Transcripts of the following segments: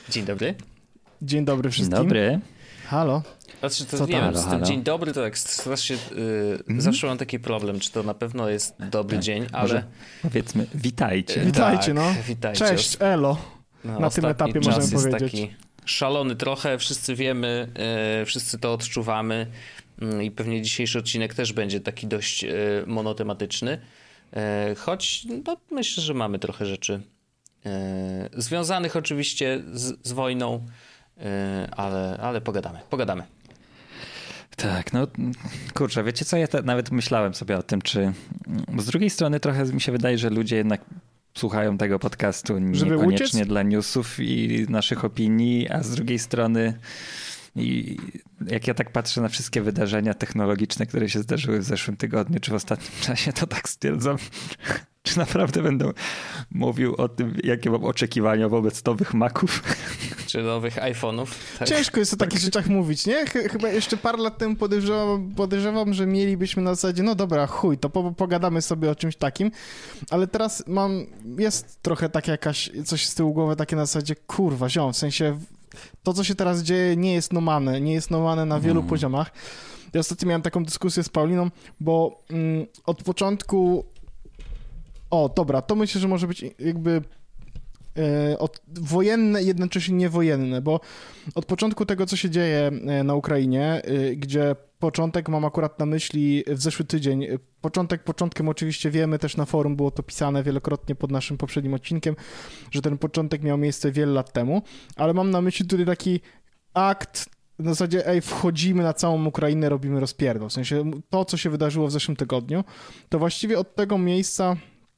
Dzień dobry. Dzień dobry wszystkim. Dzień dobry. Halo. Znaczy, to Co nie tam? wiem, z tym dzień dobry to tak strasznie, zawsze mam taki problem, czy to na pewno jest dobry dzień, ale... Może powiedzmy witajcie. Witajcie, no. Witajcie. Cześć, elo. No, Na tym etapie czas możemy jest powiedzieć. taki szalony trochę, wszyscy wiemy, wszyscy to odczuwamy i pewnie dzisiejszy odcinek też będzie taki dość monotematyczny, choć no, myślę, że mamy trochę rzeczy związanych oczywiście z wojną, ale pogadamy. Tak, no kurczę, wiecie co, ja nawet myślałem sobie o tym, czy z drugiej strony trochę mi się wydaje, że ludzie jednak słuchają tego podcastu niekoniecznie dla newsów i naszych opinii, a z drugiej strony i jak ja tak patrzę na wszystkie wydarzenia technologiczne, które się zdarzyły w zeszłym tygodniu, czy w ostatnim czasie, to tak stwierdzam, czy naprawdę będę mówił o tym, jakie mam oczekiwania wobec nowych Maców. Czy nowych iPhone'ów. Tak. Ciężko jest o takich rzeczach mówić, nie? Chyba jeszcze parę lat temu podejrzewam, że mielibyśmy na zasadzie, no dobra, chuj, to pogadamy sobie o czymś takim, ale teraz jest trochę tak coś z tyłu głowy takie na zasadzie, kurwa, ziom, w sensie to, co się teraz dzieje, nie jest nomane na wielu poziomach. Ja ostatnio miałem taką dyskusję z Pauliną, bo od początku... dobra, to myślę, że może być jakby wojenne i jednocześnie niewojenne, bo od początku tego, co się dzieje na Ukrainie, początek mam akurat na myśli w zeszły tydzień. Początkiem oczywiście wiemy, też na forum było to pisane wielokrotnie pod naszym poprzednim odcinkiem, że ten początek miał miejsce wiele lat temu, ale mam na myśli tutaj taki akt w zasadzie, wchodzimy na całą Ukrainę, robimy rozpierdol. W sensie to, co się wydarzyło w zeszłym tygodniu, to właściwie od tego miejsca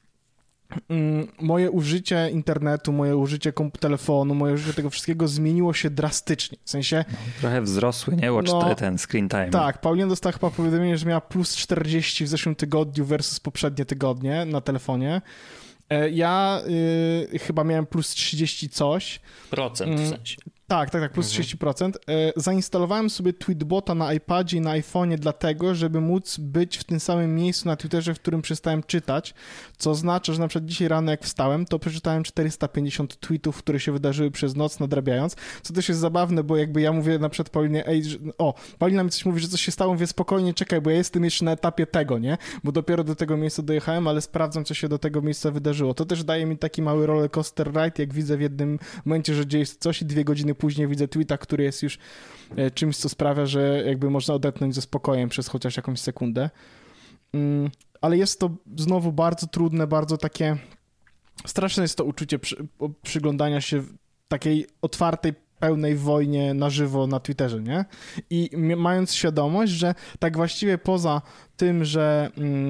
moje użycie internetu, moje użycie telefonu, moje użycie tego wszystkiego zmieniło się drastycznie. W sensie... trochę wzrosły, nie? Ten screen time. Tak, Paulina dostała chyba powiadomienie, że miała plus 40 w zeszłym tygodniu versus poprzednie tygodnie na telefonie. Ja chyba miałem plus 30 coś. Procent w sensie. Tak, plus 30%. Zainstalowałem sobie Tweetbota na iPadzie i na iPhone'ie dlatego, żeby móc być w tym samym miejscu na Twitterze, w którym przestałem czytać, co oznacza, że na przykład dzisiaj rano jak wstałem, to przeczytałem 450 tweetów, które się wydarzyły przez noc nadrabiając, co też jest zabawne, bo jakby ja mówię na przykład Paulinie, Paulina mi coś mówi, że coś się stało, mówię spokojnie, czekaj, bo ja jestem jeszcze na etapie tego, nie? Bo dopiero do tego miejsca dojechałem, ale sprawdzam, co się do tego miejsca wydarzyło. To też daje mi taki mały rollercoaster ride, jak widzę w jednym momencie, że dzieje się coś i 2 godziny później widzę tweeta, który jest już czymś, co sprawia, że jakby można odetchnąć ze spokojem przez chociaż jakąś sekundę. Ale jest to znowu bardzo trudne, bardzo takie... Straszne jest to uczucie przyglądania się takiej otwartej, pełnej wojnie na żywo na Twitterze, nie? I mając świadomość, że tak właściwie poza tym, że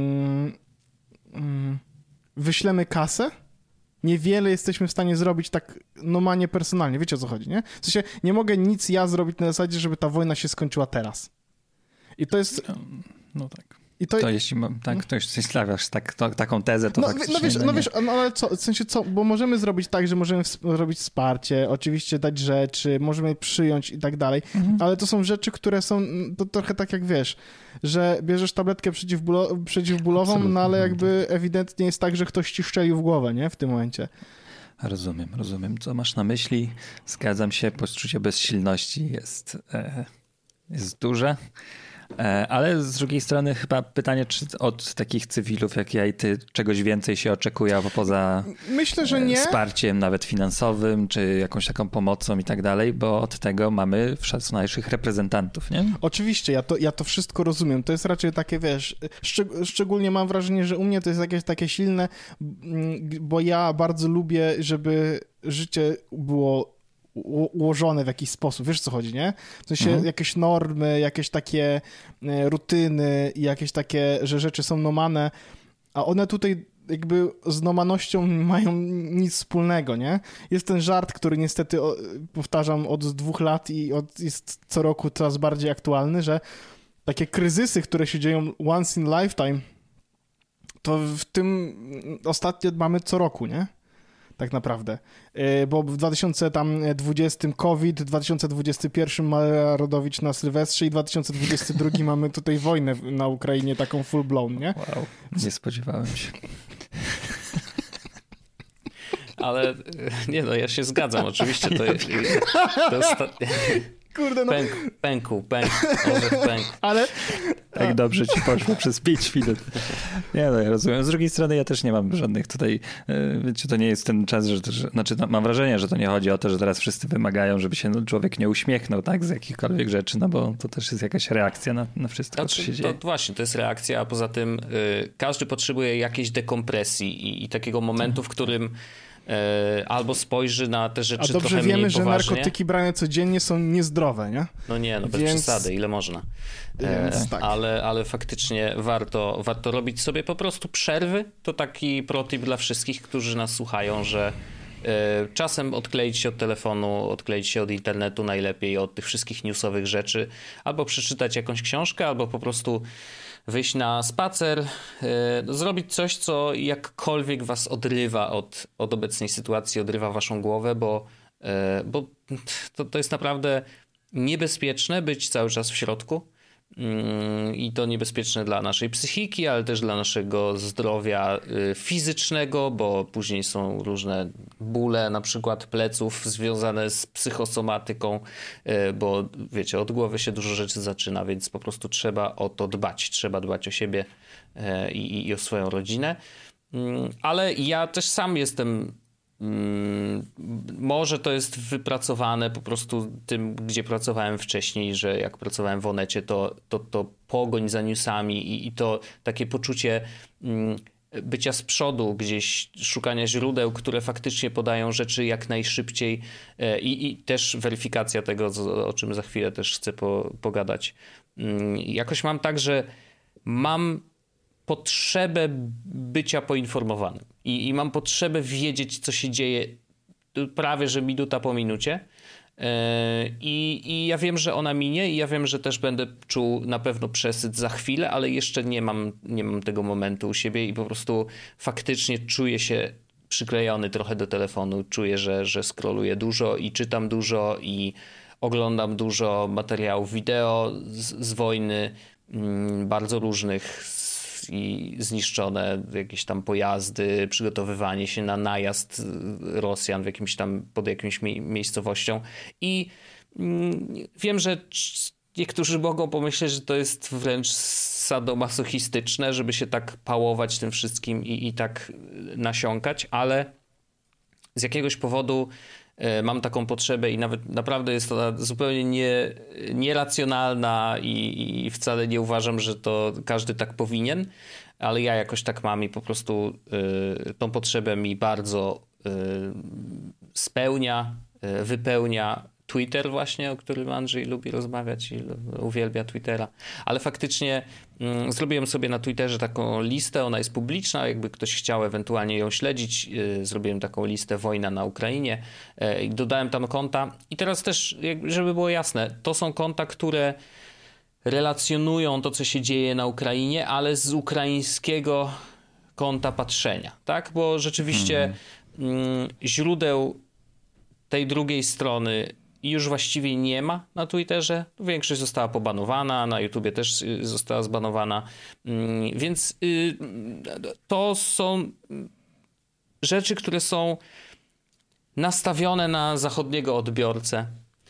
wyślemy kasę, niewiele jesteśmy w stanie zrobić tak normalnie, personalnie. Wiecie, o co chodzi, nie? W sensie nie mogę nic ja zrobić na zasadzie, żeby ta wojna się skończyła teraz. I to jest... No tak. To jeśli to już stawiasz taką tezę, to faktycznie... Wiesz, ale co, w sensie co, bo możemy zrobić tak, że możemy robić wsparcie, oczywiście dać rzeczy, możemy przyjąć i tak dalej, ale to są rzeczy, które są to trochę tak jak wiesz, że bierzesz tabletkę przeciwbólową, no ale jakby ewidentnie jest tak, że ktoś ci szczelił w głowę, nie? W tym momencie. Rozumiem. Co masz na myśli? Zgadzam się, poczucie bezsilności jest duże. Ale z drugiej strony chyba pytanie, czy od takich cywilów jak ja i ty czegoś więcej się oczekuje, poza myślę, że nie. Wsparciem nawet finansowym, czy jakąś taką pomocą i tak dalej, bo od tego mamy naszych reprezentantów, nie? Oczywiście, ja to wszystko rozumiem. To jest raczej takie, wiesz, szczególnie mam wrażenie, że u mnie to jest jakieś takie silne, bo ja bardzo lubię, żeby życie było ułożone w jakiś sposób, wiesz co chodzi, nie? W sensie jakieś normy, jakieś takie rutyny i jakieś takie, że rzeczy są nomane, a one tutaj jakby z nomanością mają nic wspólnego, nie? Jest ten żart, który niestety powtarzam od 2 lat i jest co roku coraz bardziej aktualny, że takie kryzysy, które się dzieją once in lifetime, to w tym ostatnio mamy co roku, nie? Tak naprawdę. Bo w 2020 COVID, w 2021 Maria Rodowicz na Sylwestrze i w 2022 mamy tutaj wojnę na Ukrainie taką full blown, nie? Wow, nie spodziewałem się. ale nie no, ja się zgadzam, oczywiście to ostatnie... Kurde, no. Pękł. Ale... Tak dobrze ci poszło przez 5 minut. Nie no, ja rozumiem. Z drugiej strony ja też nie mam żadnych tutaj, wiecie, to nie jest ten czas, znaczy mam wrażenie, że to nie chodzi o to, że teraz wszyscy wymagają, żeby się człowiek nie uśmiechnął, tak, z jakichkolwiek rzeczy, no bo to też jest jakaś reakcja na wszystko, co się dzieje. To właśnie, to jest reakcja, a poza tym każdy potrzebuje jakiejś dekompresji i takiego momentu, w którym albo spojrzy na te rzeczy trochę mniej poważnie. A dobrze wiemy, że narkotyki brane codziennie są niezdrowe, nie? No nie, no bez przesady, ile można. Tak. Ale faktycznie warto robić sobie po prostu przerwy. To taki protip dla wszystkich, którzy nas słuchają, że czasem odkleić się od telefonu, odkleić się od internetu najlepiej, od tych wszystkich newsowych rzeczy, albo przeczytać jakąś książkę, albo po prostu wyjść na spacer, zrobić coś, co jakkolwiek was odrywa od obecnej sytuacji, odrywa waszą głowę, bo to jest naprawdę niebezpieczne być cały czas w środku. I to niebezpieczne dla naszej psychiki, ale też dla naszego zdrowia fizycznego, bo później są różne bóle, na przykład pleców związane z psychosomatyką, bo wiecie, od głowy się dużo rzeczy zaczyna, więc po prostu trzeba o to dbać. Trzeba dbać o siebie i o swoją rodzinę. Ale ja też sam jestem... Może to jest wypracowane po prostu tym, gdzie pracowałem wcześniej, że jak pracowałem w Onecie, to pogoń za newsami i to takie poczucie bycia z przodu gdzieś, szukania źródeł, które faktycznie podają rzeczy jak najszybciej i też weryfikacja tego, o czym za chwilę też chcę pogadać. Jakoś mam tak, że mam potrzebę bycia poinformowanym i mam potrzebę wiedzieć, co się dzieje prawie, że minuta po minucie i ja wiem, że ona minie i ja wiem, że też będę czuł na pewno przesyt za chwilę, ale jeszcze nie mam tego momentu u siebie i po prostu faktycznie czuję się przyklejony trochę do telefonu, czuję, że scrolluję dużo i czytam dużo i oglądam dużo materiałów wideo z wojny, bardzo różnych, i zniszczone jakieś tam pojazdy, przygotowywanie się na najazd Rosjan pod jakimś miejscowością i wiem, że niektórzy mogą pomyśleć, że to jest wręcz sadomasochistyczne, żeby się tak pałować tym wszystkim i tak nasiąkać, ale z jakiegoś powodu mam taką potrzebę i nawet naprawdę jest ona zupełnie nieracjonalna i wcale nie uważam, że to każdy tak powinien, ale ja jakoś tak mam i po prostu tą potrzebę mi bardzo spełnia, wypełnia Twitter właśnie, o którym Andrzej lubi rozmawiać i uwielbia Twittera, ale faktycznie zrobiłem sobie na Twitterze taką listę, ona jest publiczna, jakby ktoś chciał ewentualnie ją śledzić, zrobiłem taką listę Wojna na Ukrainie i dodałem tam konta i teraz też, żeby było jasne, to są konta, które relacjonują to, co się dzieje na Ukrainie, ale z ukraińskiego kąta patrzenia, tak? Bo rzeczywiście źródeł tej drugiej strony już właściwie nie ma na Twitterze. Większość została pobanowana, na YouTubie też została zbanowana. Więc to są rzeczy, które są nastawione na zachodniego odbiorcę.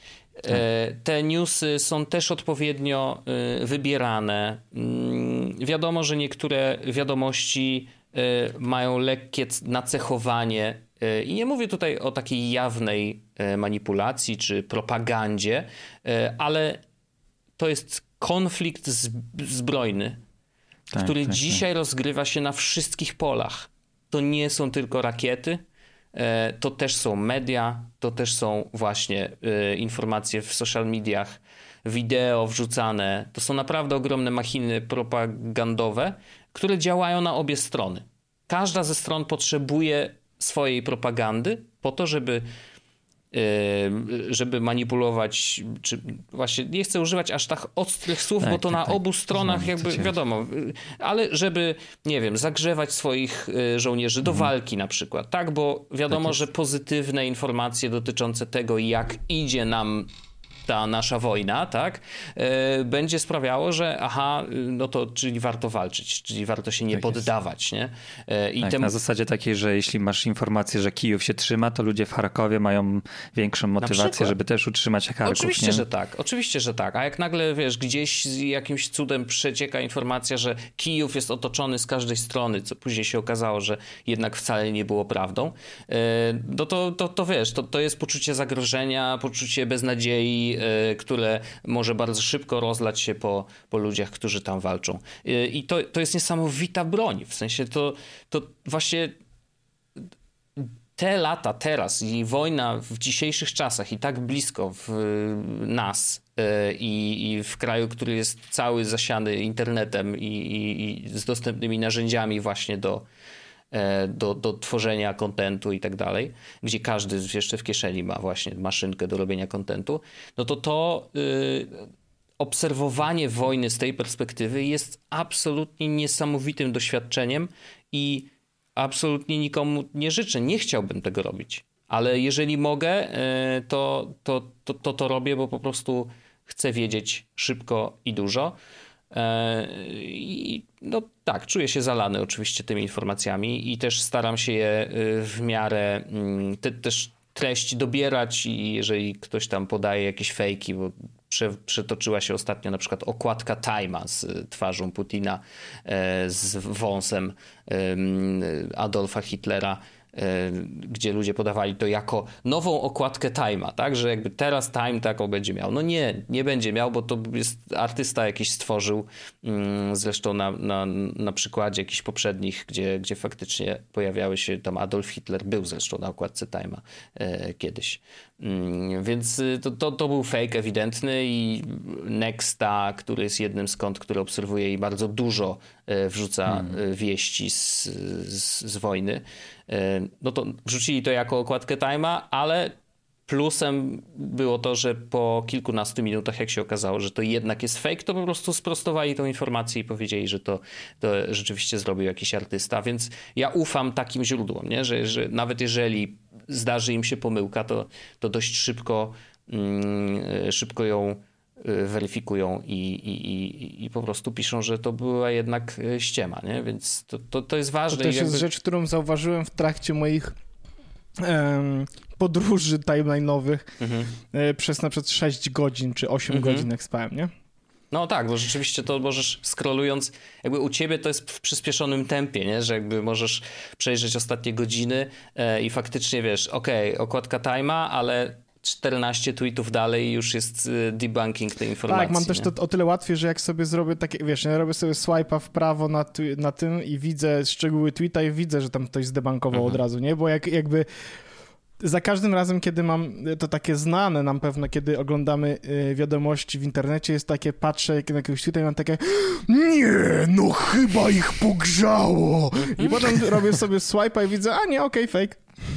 Te newsy są też odpowiednio wybierane. Wiadomo, że niektóre wiadomości mają lekkie nacechowanie i nie mówię tutaj o takiej jawnej manipulacji czy propagandzie, ale to jest konflikt zbrojny, który dzisiaj rozgrywa się na wszystkich polach. To nie są tylko rakiety, to też są media, to też są właśnie informacje w social mediach, wideo wrzucane. To są naprawdę ogromne machiny propagandowe, które działają na obie strony. Każda ze stron potrzebuje swojej propagandy po to, żeby manipulować, czy właśnie nie chcę używać aż tak ostrych słów, bo to na obu stronach jakby wiadomo, ale żeby, nie wiem, zagrzewać swoich żołnierzy do walki na przykład, tak, bo wiadomo, że pozytywne informacje dotyczące tego, jak idzie nam ta nasza wojna, tak, będzie sprawiało, że no to czyli warto walczyć, czyli warto się nie poddawać, nie? Na zasadzie takiej, że jeśli masz informację, że Kijów się trzyma, to ludzie w Charkowie mają większą motywację, żeby też utrzymać Charków. Oczywiście, że tak. A jak nagle, wiesz, gdzieś jakimś cudem przecieka informacja, że Kijów jest otoczony z każdej strony, co później się okazało, że jednak wcale nie było prawdą, no to wiesz, to jest poczucie zagrożenia, poczucie beznadziei, które może bardzo szybko rozlać się po ludziach, którzy tam walczą. I to jest niesamowita broń. W sensie to właśnie te lata teraz i wojna w dzisiejszych czasach i tak blisko w nas i w kraju, który jest cały zasiany internetem i z dostępnymi narzędziami właśnie do tworzenia kontentu i tak dalej, gdzie każdy jeszcze w kieszeni ma właśnie maszynkę do robienia kontentu, no to obserwowanie wojny z tej perspektywy jest absolutnie niesamowitym doświadczeniem i absolutnie nikomu nie życzę, nie chciałbym tego robić. Ale jeżeli mogę, to robię, bo po prostu chcę wiedzieć szybko i dużo. I no tak, czuję się zalany oczywiście tymi informacjami i też staram się je w miarę też treści dobierać i jeżeli ktoś tam podaje jakieś fejki, bo przetoczyła się ostatnio na przykład okładka Time'a z twarzą Putina, z wąsem Adolfa Hitlera, gdzie ludzie podawali to jako nową okładkę Time'a, tak, że jakby teraz Time taką będzie miał. No nie będzie miał, bo to jest artysta jakiś stworzył, zresztą na przykładzie jakichś poprzednich, gdzie faktycznie pojawiały się, tam Adolf Hitler był zresztą na okładce Time'a kiedyś. Więc to był fake ewidentny i Nexta, który jest jednym z kont, który obserwuje i bardzo dużo wrzuca wieści z wojny, no to wrzucili to jako okładkę Time'a, ale plusem było to, że po kilkunastu minutach, jak się okazało, że to jednak jest fake, to po prostu sprostowali tą informację i powiedzieli, że to rzeczywiście zrobił jakiś artysta, więc ja ufam takim źródłom, nie? Że nawet jeżeli zdarzy im się pomyłka, to dość szybko ją weryfikują i po prostu piszą, że to była jednak ściema, nie? Więc to jest ważne. To też jest rzecz, którą zauważyłem w trakcie moich podróży timeline'owych przez na przykład 6 godzin czy 8 godzin, jak spałem, nie? No tak, bo rzeczywiście to możesz scrollując, jakby u ciebie to jest w przyspieszonym tempie, nie? Że jakby możesz przejrzeć ostatnie godziny i faktycznie wiesz, okładka Time'a, ale 14 tweetów dalej już jest debunking tej informacji. Tak, mam też to o tyle łatwiej, że jak sobie zrobię takie, wiesz, ja robię sobie swipe'a w prawo na tym i widzę szczegóły tweeta i widzę, że tam ktoś zdebunkował od razu, nie? Bo jakby za każdym razem, kiedy mam to takie znane nam pewno, kiedy oglądamy wiadomości w internecie, jest takie, patrzę na jakiegoś tweeta i mam takie nie, no chyba ich pogrzało. I potem robię sobie swipe'a i widzę, a nie, okej, fake.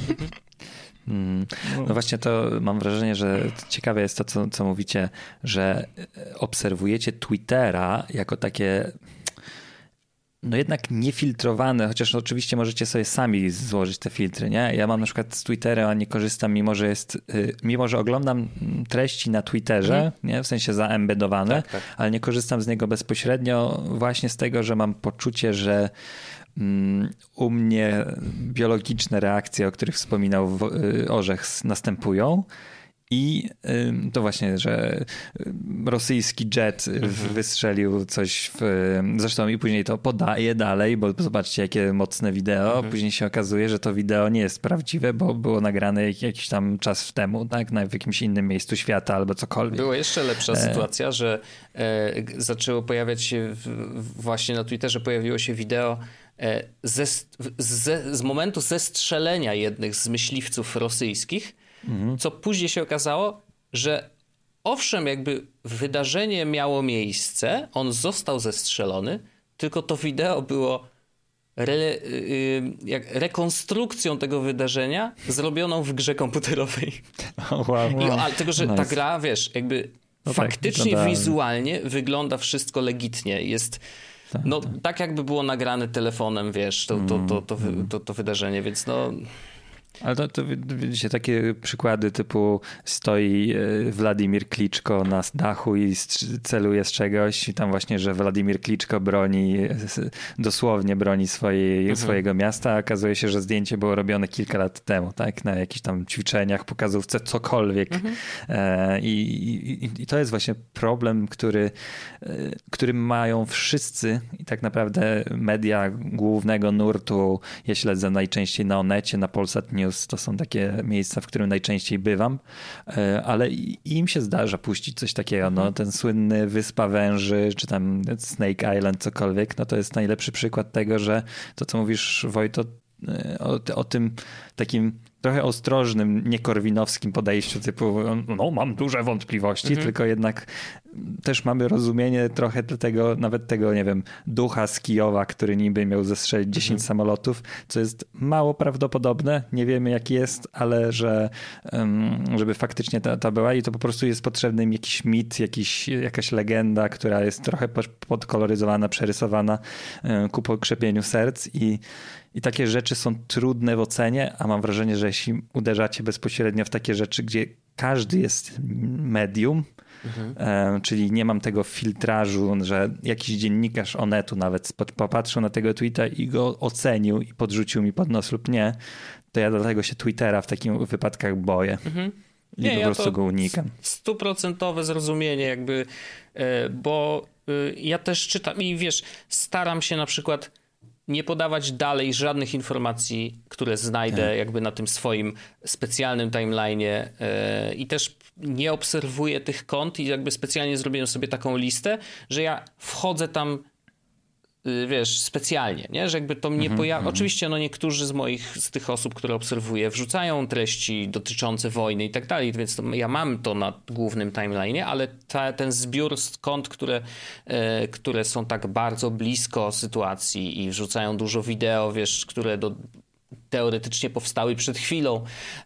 No właśnie to mam wrażenie, że ciekawe jest to, co mówicie, że obserwujecie Twittera jako takie no jednak niefiltrowane, chociaż oczywiście możecie sobie sami złożyć te filtry, nie? Ja mam na przykład z Twittera, nie korzystam, mimo że oglądam treści na Twitterze, nie? W sensie zaembedowane, tak. Ale nie korzystam z niego bezpośrednio właśnie z tego, że mam poczucie, że u mnie biologiczne reakcje, o których wspominał Orzech, następują. I to właśnie, że rosyjski jet wystrzelił coś zresztą i później to podaje dalej, bo zobaczcie jakie mocne wideo. Później się okazuje, że to wideo nie jest prawdziwe, bo było nagrane jakiś tam czas temu, tak, w jakimś innym miejscu świata albo cokolwiek. Była jeszcze lepsza sytuacja, że zaczęło pojawiać się właśnie na Twitterze pojawiło się wideo z momentu zestrzelenia jednych z myśliwców rosyjskich, co później się okazało, że owszem, jakby wydarzenie miało miejsce, on został zestrzelony, tylko to wideo było rekonstrukcją tego wydarzenia zrobioną w grze komputerowej. Ale tego, że ta gra, wiesz, jakby faktycznie wizualnie wygląda wszystko legitnie. Jest tak jakby było nagrane telefonem, wiesz, to wydarzenie, więc no... Ale to widzicie, takie przykłady typu stoi Władimir Kliczko na dachu i celuje z czegoś i tam właśnie, że Władimir Kliczko dosłownie broni swojego miasta, a okazuje się, że zdjęcie było robione kilka lat temu, tak? Na jakichś tam ćwiczeniach, pokazówce, cokolwiek. I to jest właśnie problem, który mają wszyscy i tak naprawdę media głównego nurtu. Ja śledzę najczęściej na Onecie, na Polsat News, to są takie miejsca, w którym najczęściej bywam, ale im się zdarza puścić coś takiego, no ten słynny Wyspa Węży, czy tam Snake Island, cokolwiek, no to jest najlepszy przykład tego, że to, co mówisz, Wojto, o tym takim trochę ostrożnym, niekorwinowskim podejściu typu no mam duże wątpliwości, tylko jednak też mamy rozumienie trochę tego, nawet tego, nie wiem, ducha z Kijowa, który niby miał zestrzelić 10 samolotów, co jest mało prawdopodobne, nie wiemy jaki jest, ale żeby faktycznie ta była i to po prostu jest potrzebny im jakiś mit, jakaś legenda, która jest trochę podkoloryzowana, przerysowana ku pokrzepieniu serc i takie rzeczy są trudne w ocenie, a mam wrażenie, że jeśli uderzacie bezpośrednio w takie rzeczy, gdzie każdy jest medium, czyli nie mam tego filtrażu, że jakiś dziennikarz Onetu nawet popatrzył na tego tweeta i go ocenił i podrzucił mi pod nos lub nie, to ja dlatego się Twittera w takich wypadkach boję. I po prostu go unikam. 100% zrozumienie jakby, bo ja też czytam i wiesz, staram się na przykład nie podawać dalej żadnych informacji, które znajdę jakby na tym swoim specjalnym timeline'ie i też nie obserwuję tych kont i jakby specjalnie zrobiłem sobie taką listę, że ja wchodzę tam, wiesz, specjalnie, nie? Że jakby to mnie pojawia. Oczywiście niektórzy z tych osób, które obserwuję, wrzucają treści dotyczące wojny i tak dalej, więc ja mam to na głównym timeline'ie, ale ten zbiór z kont, które są tak bardzo blisko sytuacji i wrzucają dużo wideo, wiesz, które teoretycznie powstały przed chwilą,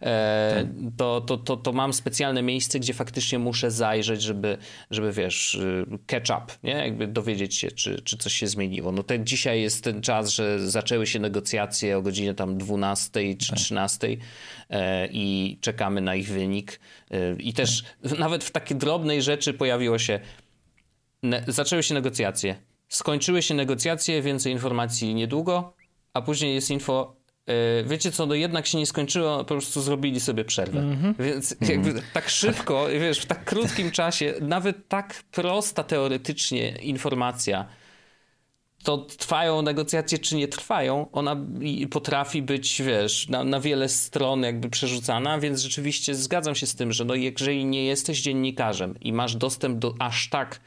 to mam specjalne miejsce, gdzie faktycznie muszę zajrzeć, żeby wiesz, catch up, nie? Jakby dowiedzieć się, czy coś się zmieniło. No dzisiaj jest ten czas, że zaczęły się negocjacje o godzinie tam 12 czy 13 i czekamy na ich wynik. I też nawet w takiej drobnej rzeczy pojawiło się, zaczęły się negocjacje, skończyły się negocjacje, więcej informacji niedługo, a później jest info, wiecie co, jednak się nie skończyło, po prostu zrobili sobie przerwę. Więc jakby tak szybko, wiesz, w tak krótkim czasie, nawet tak prosta teoretycznie informacja, to trwają negocjacje, czy nie trwają, ona potrafi być, wiesz, na wiele stron jakby przerzucana, więc rzeczywiście zgadzam się z tym, że jeżeli nie jesteś dziennikarzem i masz dostęp do aż tak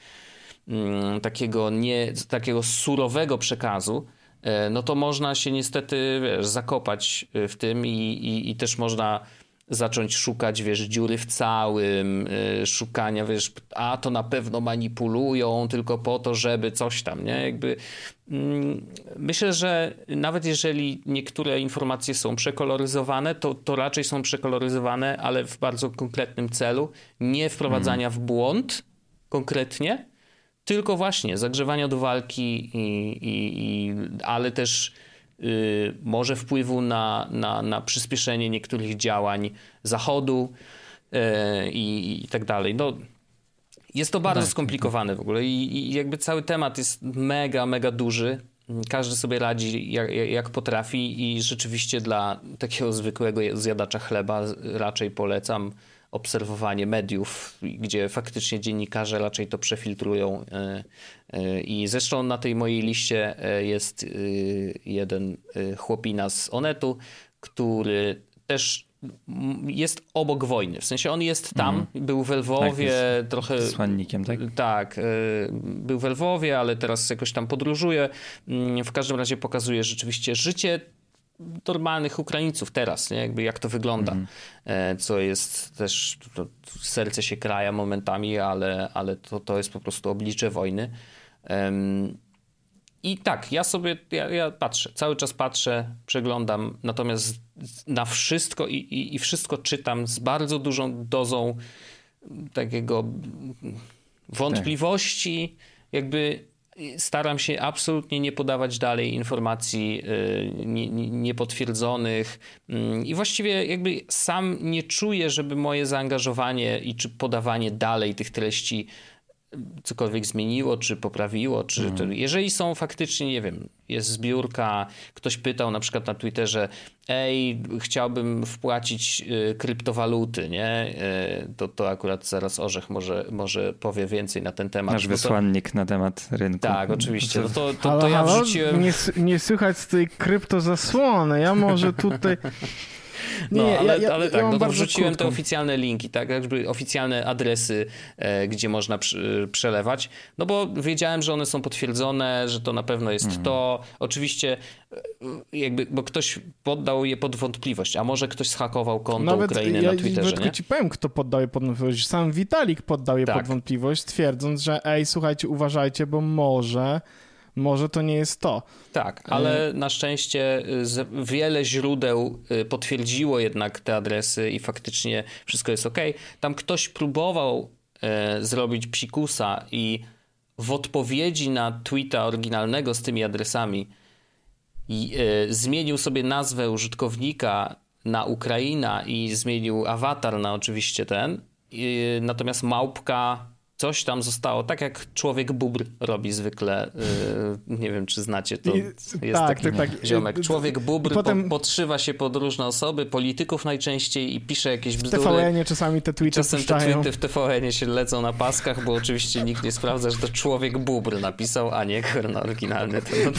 takiego surowego przekazu, no to można się niestety, wiesz, zakopać w tym i też można zacząć szukać, wiesz, dziury w całym, szukania, wiesz, a to na pewno manipulują tylko po to, żeby coś tam, nie? Jakby myślę, że nawet jeżeli niektóre informacje są przekoloryzowane, to raczej są przekoloryzowane, ale w bardzo konkretnym celu, nie wprowadzania w błąd konkretnie, tylko właśnie zagrzewania do walki, ale też może wpływu na przyspieszenie niektórych działań Zachodu i tak dalej. No, jest to bardzo skomplikowane w ogóle i jakby cały temat jest mega, mega duży. Każdy sobie radzi jak potrafi i rzeczywiście dla takiego zwykłego zjadacza chleba raczej polecam obserwowanie mediów, gdzie faktycznie dziennikarze raczej to przefiltrują. I zresztą na tej mojej liście jest jeden chłopina z Onetu, który też jest obok wojny. W sensie on jest tam, był w Lwowie, tak, trochę... Wysłannikiem, tak? Tak, był w Lwowie, ale teraz jakoś tam podróżuje. W każdym razie pokazuje rzeczywiście życie normalnych Ukraińców teraz, nie? Jakby jak to wygląda, co jest też, serce się kraja momentami, ale to jest po prostu oblicze wojny. I tak, ja patrzę, cały czas patrzę, przeglądam, natomiast na wszystko i wszystko czytam z bardzo dużą dozą takiego wątpliwości, jakby, staram się absolutnie nie podawać dalej informacji niepotwierdzonych i właściwie jakby sam nie czuję, żeby moje zaangażowanie czy podawanie dalej tych treści cokolwiek zmieniło, czy poprawiło, czy jeżeli są faktycznie, nie wiem, jest zbiórka, ktoś pytał na przykład na Twitterze, chciałbym wpłacić kryptowaluty, nie? To akurat zaraz Orzech może powie więcej na ten temat. Nasz wysłannik na temat rynku. Tak, oczywiście. To ja wrzuciłem... Nie słychać z tej kryptozasłony, ja może tutaj... Ale tak, wrzuciłem te oficjalne linki, tak, jakby oficjalne adresy, gdzie można przelewać, no bo wiedziałem, że one są potwierdzone, że to na pewno jest to. Oczywiście bo ktoś poddał je pod wątpliwość, a może ktoś zhakował konto Ukrainy na Twitterze, nie? Nawet ci powiem, kto poddał je pod wątpliwość. Sam Vitalik poddał je pod wątpliwość, twierdząc, że słuchajcie, uważajcie, bo może to nie jest to. Tak, ale na szczęście wiele źródeł potwierdziło jednak te adresy i faktycznie wszystko jest okej. Tam ktoś próbował zrobić psikusa i w odpowiedzi na tweeta oryginalnego z tymi adresami zmienił sobie nazwę użytkownika na Ukraina i zmienił awatar na oczywiście natomiast małpka coś tam zostało, tak jak człowiek bóbr robi zwykle. Nie wiem, czy znacie to. Jest taki ziomek. Człowiek bóbr potem podszywa się pod różne osoby, polityków najczęściej i pisze jakieś bzdury. W TVN-ie czasami te tweety Czasem te tweety w TVN-ie się lecą na paskach, bo oczywiście nikt nie sprawdza, że to człowiek bóbr napisał, a nie oryginalny.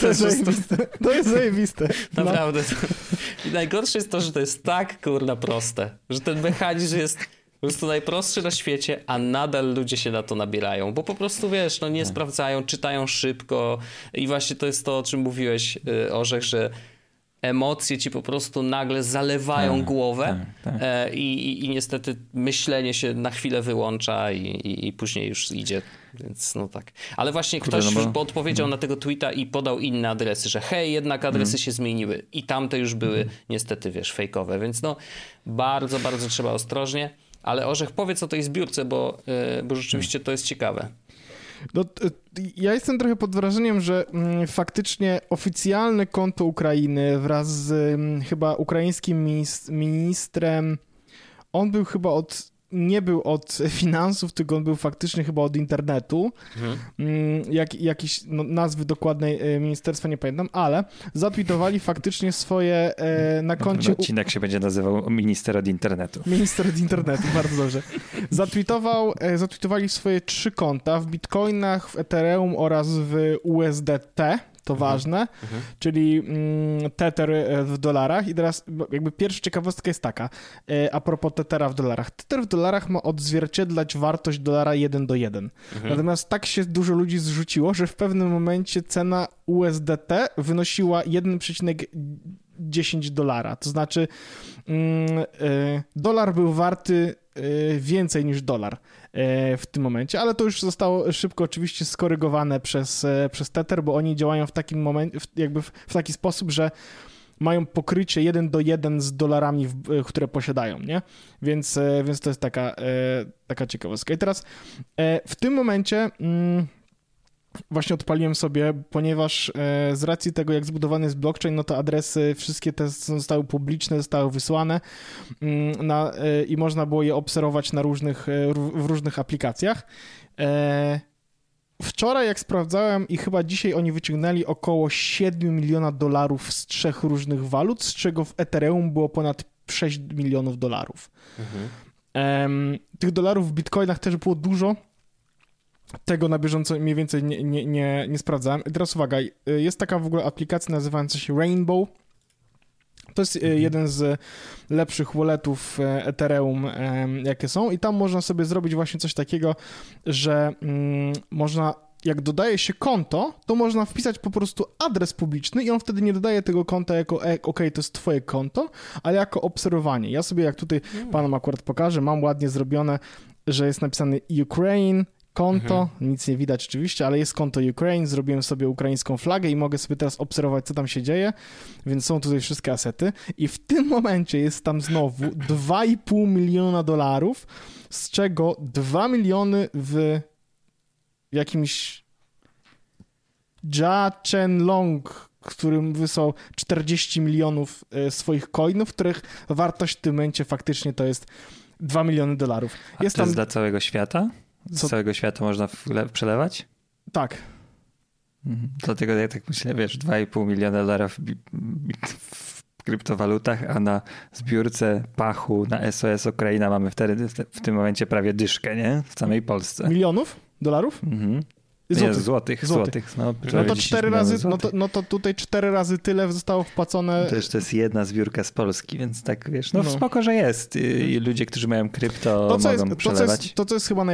To jest zajebiste. Naprawdę. I najgorsze jest to, że to jest tak proste, że ten mechanizm jest po prostu najprostszy na świecie, a nadal ludzie się na to nabierają, bo po prostu nie sprawdzają, czytają szybko i właśnie to jest to, o czym mówiłeś, Orzech, że emocje ci po prostu nagle zalewają głowę i niestety myślenie się na chwilę wyłącza i później już idzie, więc tak. Ale właśnie ktoś już odpowiedział na tego tweeta i podał inne adresy, że jednak adresy się zmieniły i tamte już były niestety, fejkowe, więc bardzo, bardzo trzeba ostrożnie. Ale Orzech, powiedz o tej zbiórce, bo rzeczywiście to jest ciekawe. Ja jestem trochę pod wrażeniem, że faktycznie oficjalne konto Ukrainy wraz z chyba ukraińskim ministrem, on był chyba nie był od finansów, tylko on był faktycznie chyba od internetu. Jakiś nazwy dokładnej ministerstwa nie pamiętam, ale zatweetowali faktycznie swoje na koncie... Odcinek się będzie nazywał Minister od internetu. Minister od internetu, bardzo dobrze. Zatweetowali swoje 3 konta w bitcoinach, w Ethereum oraz w USDT. To ważne, czyli Tether w dolarach. I teraz jakby pierwsza ciekawostka jest taka, a propos Tethera w dolarach. Tether w dolarach ma odzwierciedlać wartość dolara 1:1. Natomiast tak się dużo ludzi zrzuciło, że w pewnym momencie cena USDT wynosiła 1,10 dolara. To znaczy dolar był warty więcej niż dolar w tym momencie, ale to już zostało szybko oczywiście skorygowane przez Tether, bo oni działają w takim momencie, jakby w taki sposób, że mają pokrycie 1:1 z dolarami, które posiadają, nie? Więc to jest taka ciekawostka. I teraz w tym momencie właśnie odpaliłem sobie, ponieważ z racji tego, jak zbudowany jest blockchain, to adresy wszystkie te zostały publiczne, zostały wysłane i można było je obserwować w różnych aplikacjach. Wczoraj, jak sprawdzałem i chyba dzisiaj oni wyciągnęli około $7 miliona z 3 różnych walut, z czego w Ethereum było ponad $6 milionów. Tych dolarów w bitcoinach też było dużo. Tego na bieżąco mniej więcej nie sprawdzałem. I teraz uwaga, jest taka w ogóle aplikacja nazywająca się Rainbow. To jest jeden z lepszych walletów Ethereum, jakie są, i tam można sobie zrobić właśnie coś takiego, że można, jak dodaje się konto, to można wpisać po prostu adres publiczny i on wtedy nie dodaje tego konta jako okej, to jest twoje konto, ale jako obserwowanie. Ja sobie, jak tutaj panom akurat pokażę, mam ładnie zrobione, że jest napisane Ukraine, konto, nic nie widać oczywiście, ale jest konto Ukraine, zrobiłem sobie ukraińską flagę i mogę sobie teraz obserwować, co tam się dzieje, więc są tutaj wszystkie asety i w tym momencie jest tam znowu $2,5 miliona, z czego 2 miliony w jakimś Jia Chenlong, którym wysłał 40 milionów swoich coinów, których wartość w tym momencie faktycznie to jest $2 miliony. Jest to jest dla całego świata? Z całego świata można przelewać? Tak. Dlatego ja tak myślę, wiesz, $2,5 miliona w kryptowalutach, a na zbiórce pachu na SOS Ukraina mamy wtedy w tym momencie prawie dyszkę, nie? W samej Polsce. Milionów? Dolarów? Złotych. No to 4 razy, no to tutaj 4 razy tyle zostało wpłacone. To jest jedna zbiórka z Polski, więc tak wiesz, spoko, że jest. I ludzie, którzy mają krypto, mogą przelewać. To, co jest chyba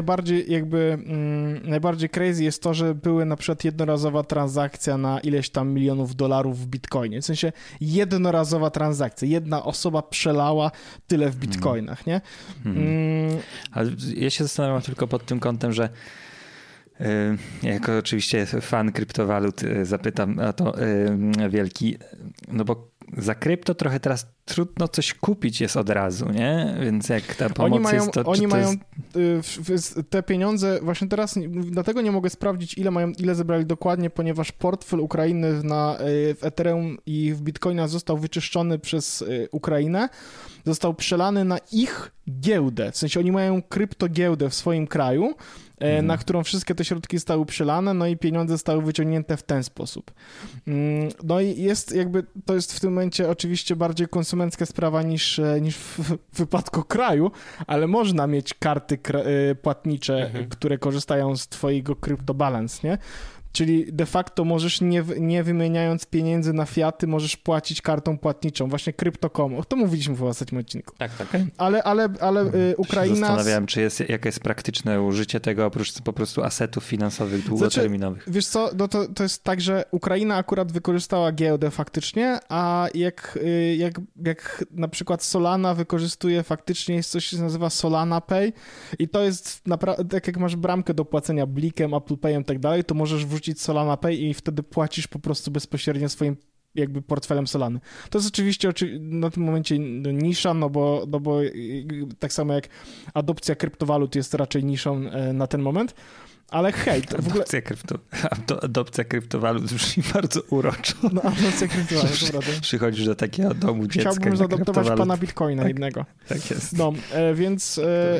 najbardziej crazy jest to, że były na przykład jednorazowa transakcja na ileś tam milionów dolarów w Bitcoinie. W sensie jednorazowa transakcja. Jedna osoba przelała tyle w Bitcoinach, nie? Ale ja się zastanawiam tylko pod tym kątem, że jako oczywiście fan kryptowalut zapytam o to wielki, no bo za krypto trochę teraz trudno coś kupić jest od razu, nie? Więc jak ta pomoc jest to... Oni mają te pieniądze, właśnie teraz dlatego nie mogę sprawdzić ile zebrali dokładnie, ponieważ portfel Ukrainy w Ethereum i w Bitcoina został wyczyszczony przez Ukrainę, został przelany na ich giełdę, w sensie oni mają kryptogiełdę w swoim kraju, na którą wszystkie te środki zostały przelane, no i pieniądze zostały wyciągnięte w ten sposób. No i to jest w tym momencie oczywiście bardziej konsumencka sprawa niż w wypadku kraju, ale można mieć karty płatnicze, które korzystają z twojego CryptoBalance, nie? Czyli de facto możesz nie wymieniając pieniędzy na fiaty, możesz płacić kartą płatniczą, właśnie Crypto.com. O to mówiliśmy w ostatnim odcinku. Tak. Ale Ukraina... Zastanawiałem, jakie jest praktyczne użycie tego oprócz po prostu asetów finansowych długoterminowych. Wiesz co, no to jest tak, że Ukraina akurat wykorzystała giełdę faktycznie, a jak na przykład Solana wykorzystuje faktycznie jest coś, co się nazywa Solana Pay i to jest naprawdę, tak jak masz bramkę do płacenia Blikiem, Apple Payem i tak dalej, to możesz wrzucić Solana Pay i wtedy płacisz po prostu bezpośrednio swoim jakby portfelem Solany. To jest oczywiście na tym momencie nisza, no bo tak samo jak adopcja kryptowalut jest raczej niszą na ten moment, ale hej, to w ogóle... Adopcja kryptowalut brzmi bardzo uroczo. No, adopcja kryptowalut, prawda. Przychodzisz do takiego domu dziecka. Chciałbym zaadoptować pana Bitcoina jednego. Tak jest. No, więc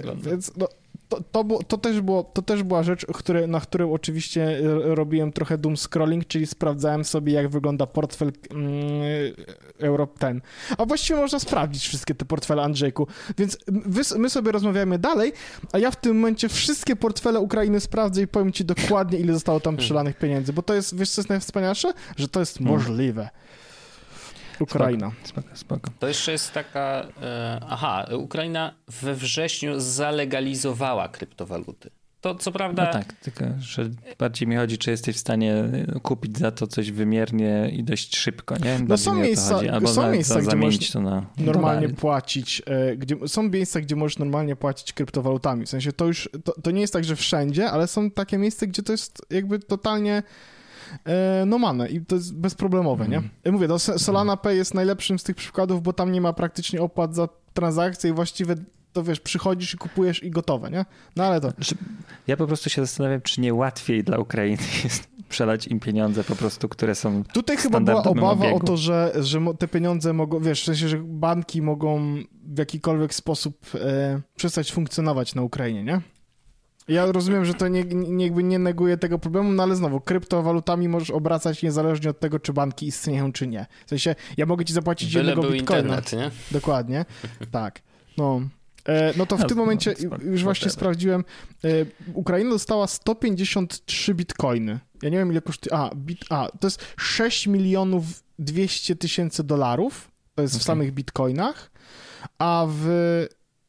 to też była rzecz, na którą oczywiście robiłem trochę doom scrolling, czyli sprawdzałem sobie, jak wygląda portfel Europe 10. A właściwie można sprawdzić wszystkie te portfele, Andrzejku. Więc my sobie rozmawiamy dalej, a ja w tym momencie wszystkie portfele Ukrainy sprawdzę i powiem ci dokładnie, ile zostało tam przelanych pieniędzy, bo to jest, wiesz co jest najwspanialsze? Że to jest możliwe. Ukraina. Spoko. To jeszcze jest taka... Ukraina we wrześniu zalegalizowała kryptowaluty. To co prawda... No tak, tylko że bardziej mi chodzi, czy jesteś w stanie kupić za to coś wymiernie i dość szybko, nie? No są miejsca, gdzie możesz normalnie płacić, są miejsca, gdzie możesz normalnie płacić kryptowalutami. W sensie to nie jest tak, że wszędzie, ale są takie miejsca, gdzie to jest jakby totalnie... normalne i to jest bezproblemowe, nie? Ja mówię, Solana Pay jest najlepszym z tych przykładów, bo tam nie ma praktycznie opłat za transakcje i właściwie to wiesz, przychodzisz i kupujesz i gotowe, nie? No ale to... Ja po prostu się zastanawiam, czy nie łatwiej dla Ukrainy jest przelać im pieniądze po prostu, które są tutaj chyba była obawa o to, że te pieniądze mogą, wiesz, w sensie, że banki mogą w jakikolwiek sposób przestać funkcjonować na Ukrainie, nie? Ja rozumiem, że to nie neguje tego problemu, no ale znowu, kryptowalutami możesz obracać niezależnie od tego, czy banki istnieją, czy nie. W sensie, ja mogę ci zapłacić jednego bitcoina. Internet, nie? Dokładnie, tak. No to w tym momencie, już właśnie sprawdziłem, Ukraina dostała 153 bitcoiny. Ja nie wiem, ile kosztuje... to jest 6 200 000 dolarów, to jest w samych bitcoinach, a w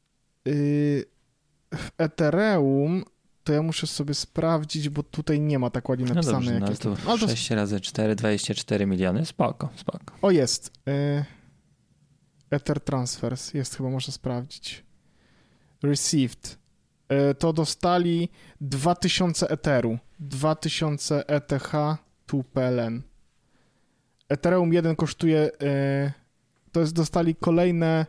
Ethereum to ja muszę sobie sprawdzić, bo tutaj nie ma tak ładnie napisane. No dobrze, no to 6 razy 4, 24 miliony, spoko. O, jest. Ether Transfers, jest chyba, można sprawdzić. Received. To dostali 2000 Etheru. 2000 ETH to PLN. Ethereum 1 kosztuje, to jest, dostali kolejne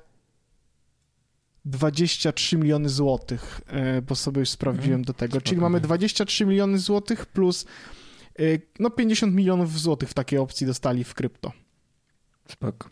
23 miliony złotych, bo sobie już sprawdziłem do tego. Czyli mamy 23 miliony złotych plus No 50 milionów złotych w takiej opcji dostali w krypto. Spoko.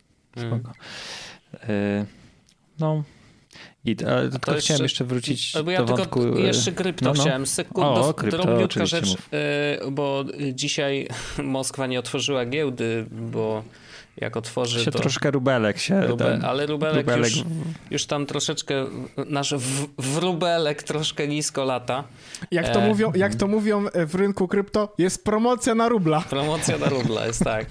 No... tylko chciałem jeszcze wrócić bo ja do tylko wątku... jeszcze krypto chciałem drobniutka rzecz, bo dzisiaj Moskwa nie otworzyła giełdy, bo jak otworzy to... troszkę rubelek ale rubelek już tam troszeczkę, nasz wróbelek troszkę nisko lata. Jak to mówią w rynku krypto, jest promocja na rubla. Promocja na rubla, jest tak.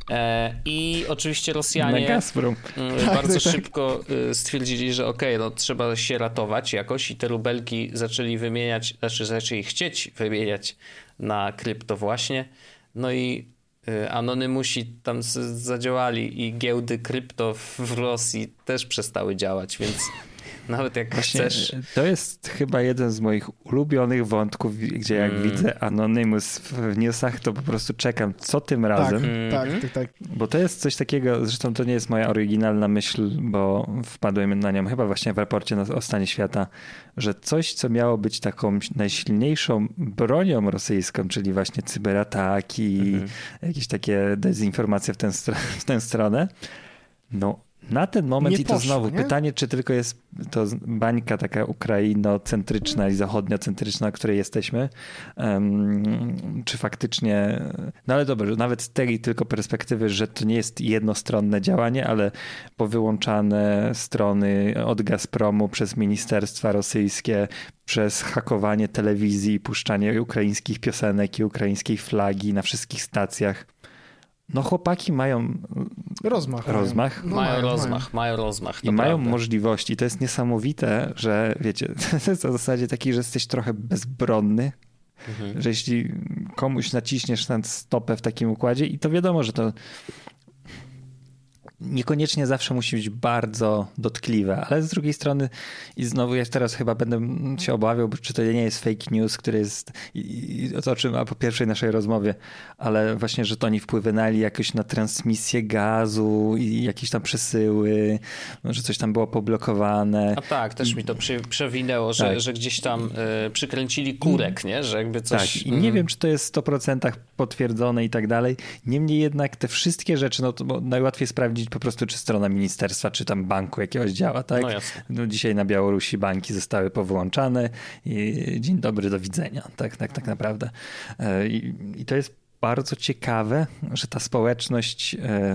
I oczywiście Rosjanie bardzo szybko stwierdzili, że no trzeba się ratować jakoś i te rubelki zaczęli wymieniać, zaczęli chcieć wymieniać na krypto właśnie. No i Anonymusi tam zadziałali i giełdy krypto w Rosji też przestały działać, więc nawet jak chcesz... To jest chyba jeden z moich ulubionych wątków, gdzie jak widzę Anonymous w newsach, to po prostu czekam, co tym razem. Tak. Bo to jest coś takiego, zresztą to nie jest moja oryginalna myśl, bo wpadłem na nią chyba właśnie w raporcie o stanie świata, że coś, co miało być taką najsilniejszą bronią rosyjską, czyli właśnie cyberataki, jakieś takie dezinformacje w tę stronę, no na ten moment, i to znowu pytanie, czy tylko jest to bańka taka ukrainocentryczna i zachodniocentryczna, na której jesteśmy, czy faktycznie, no ale dobrze, nawet z tej tylko perspektywy, że to nie jest jednostronne działanie, ale powyłączane strony od Gazpromu przez ministerstwa rosyjskie, przez hakowanie telewizji, puszczanie ukraińskich piosenek i ukraińskiej flagi na wszystkich stacjach. No chłopaki mają rozmach. Mają rozmach. I mają możliwości. To jest niesamowite, że wiecie, to jest w zasadzie taki, że jesteś trochę bezbronny, że jeśli komuś naciśniesz na stopę w takim układzie i to wiadomo, że to niekoniecznie zawsze musi być bardzo dotkliwe, ale z drugiej strony i znowu ja teraz chyba będę się obawiał, czy to nie jest fake news, który jest o czym po pierwszej naszej rozmowie, ale właśnie, że to oni wpłynęli jakoś na transmisję gazu i jakieś tam przesyły, że coś tam było poblokowane. A tak, też mi to przewinęło, że gdzieś tam przykręcili kurek, nie? Że jakby coś... Tak, i nie wiem, czy to jest w 100% potwierdzone i tak dalej. Niemniej jednak te wszystkie rzeczy, no to najłatwiej sprawdzić po prostu, czy strona ministerstwa, czy tam banku jakiegoś działa, tak? No jasne. No, dzisiaj na Białorusi banki zostały powyłączane i dzień dobry, do widzenia. Tak naprawdę. I to jest bardzo ciekawe, że ta społeczność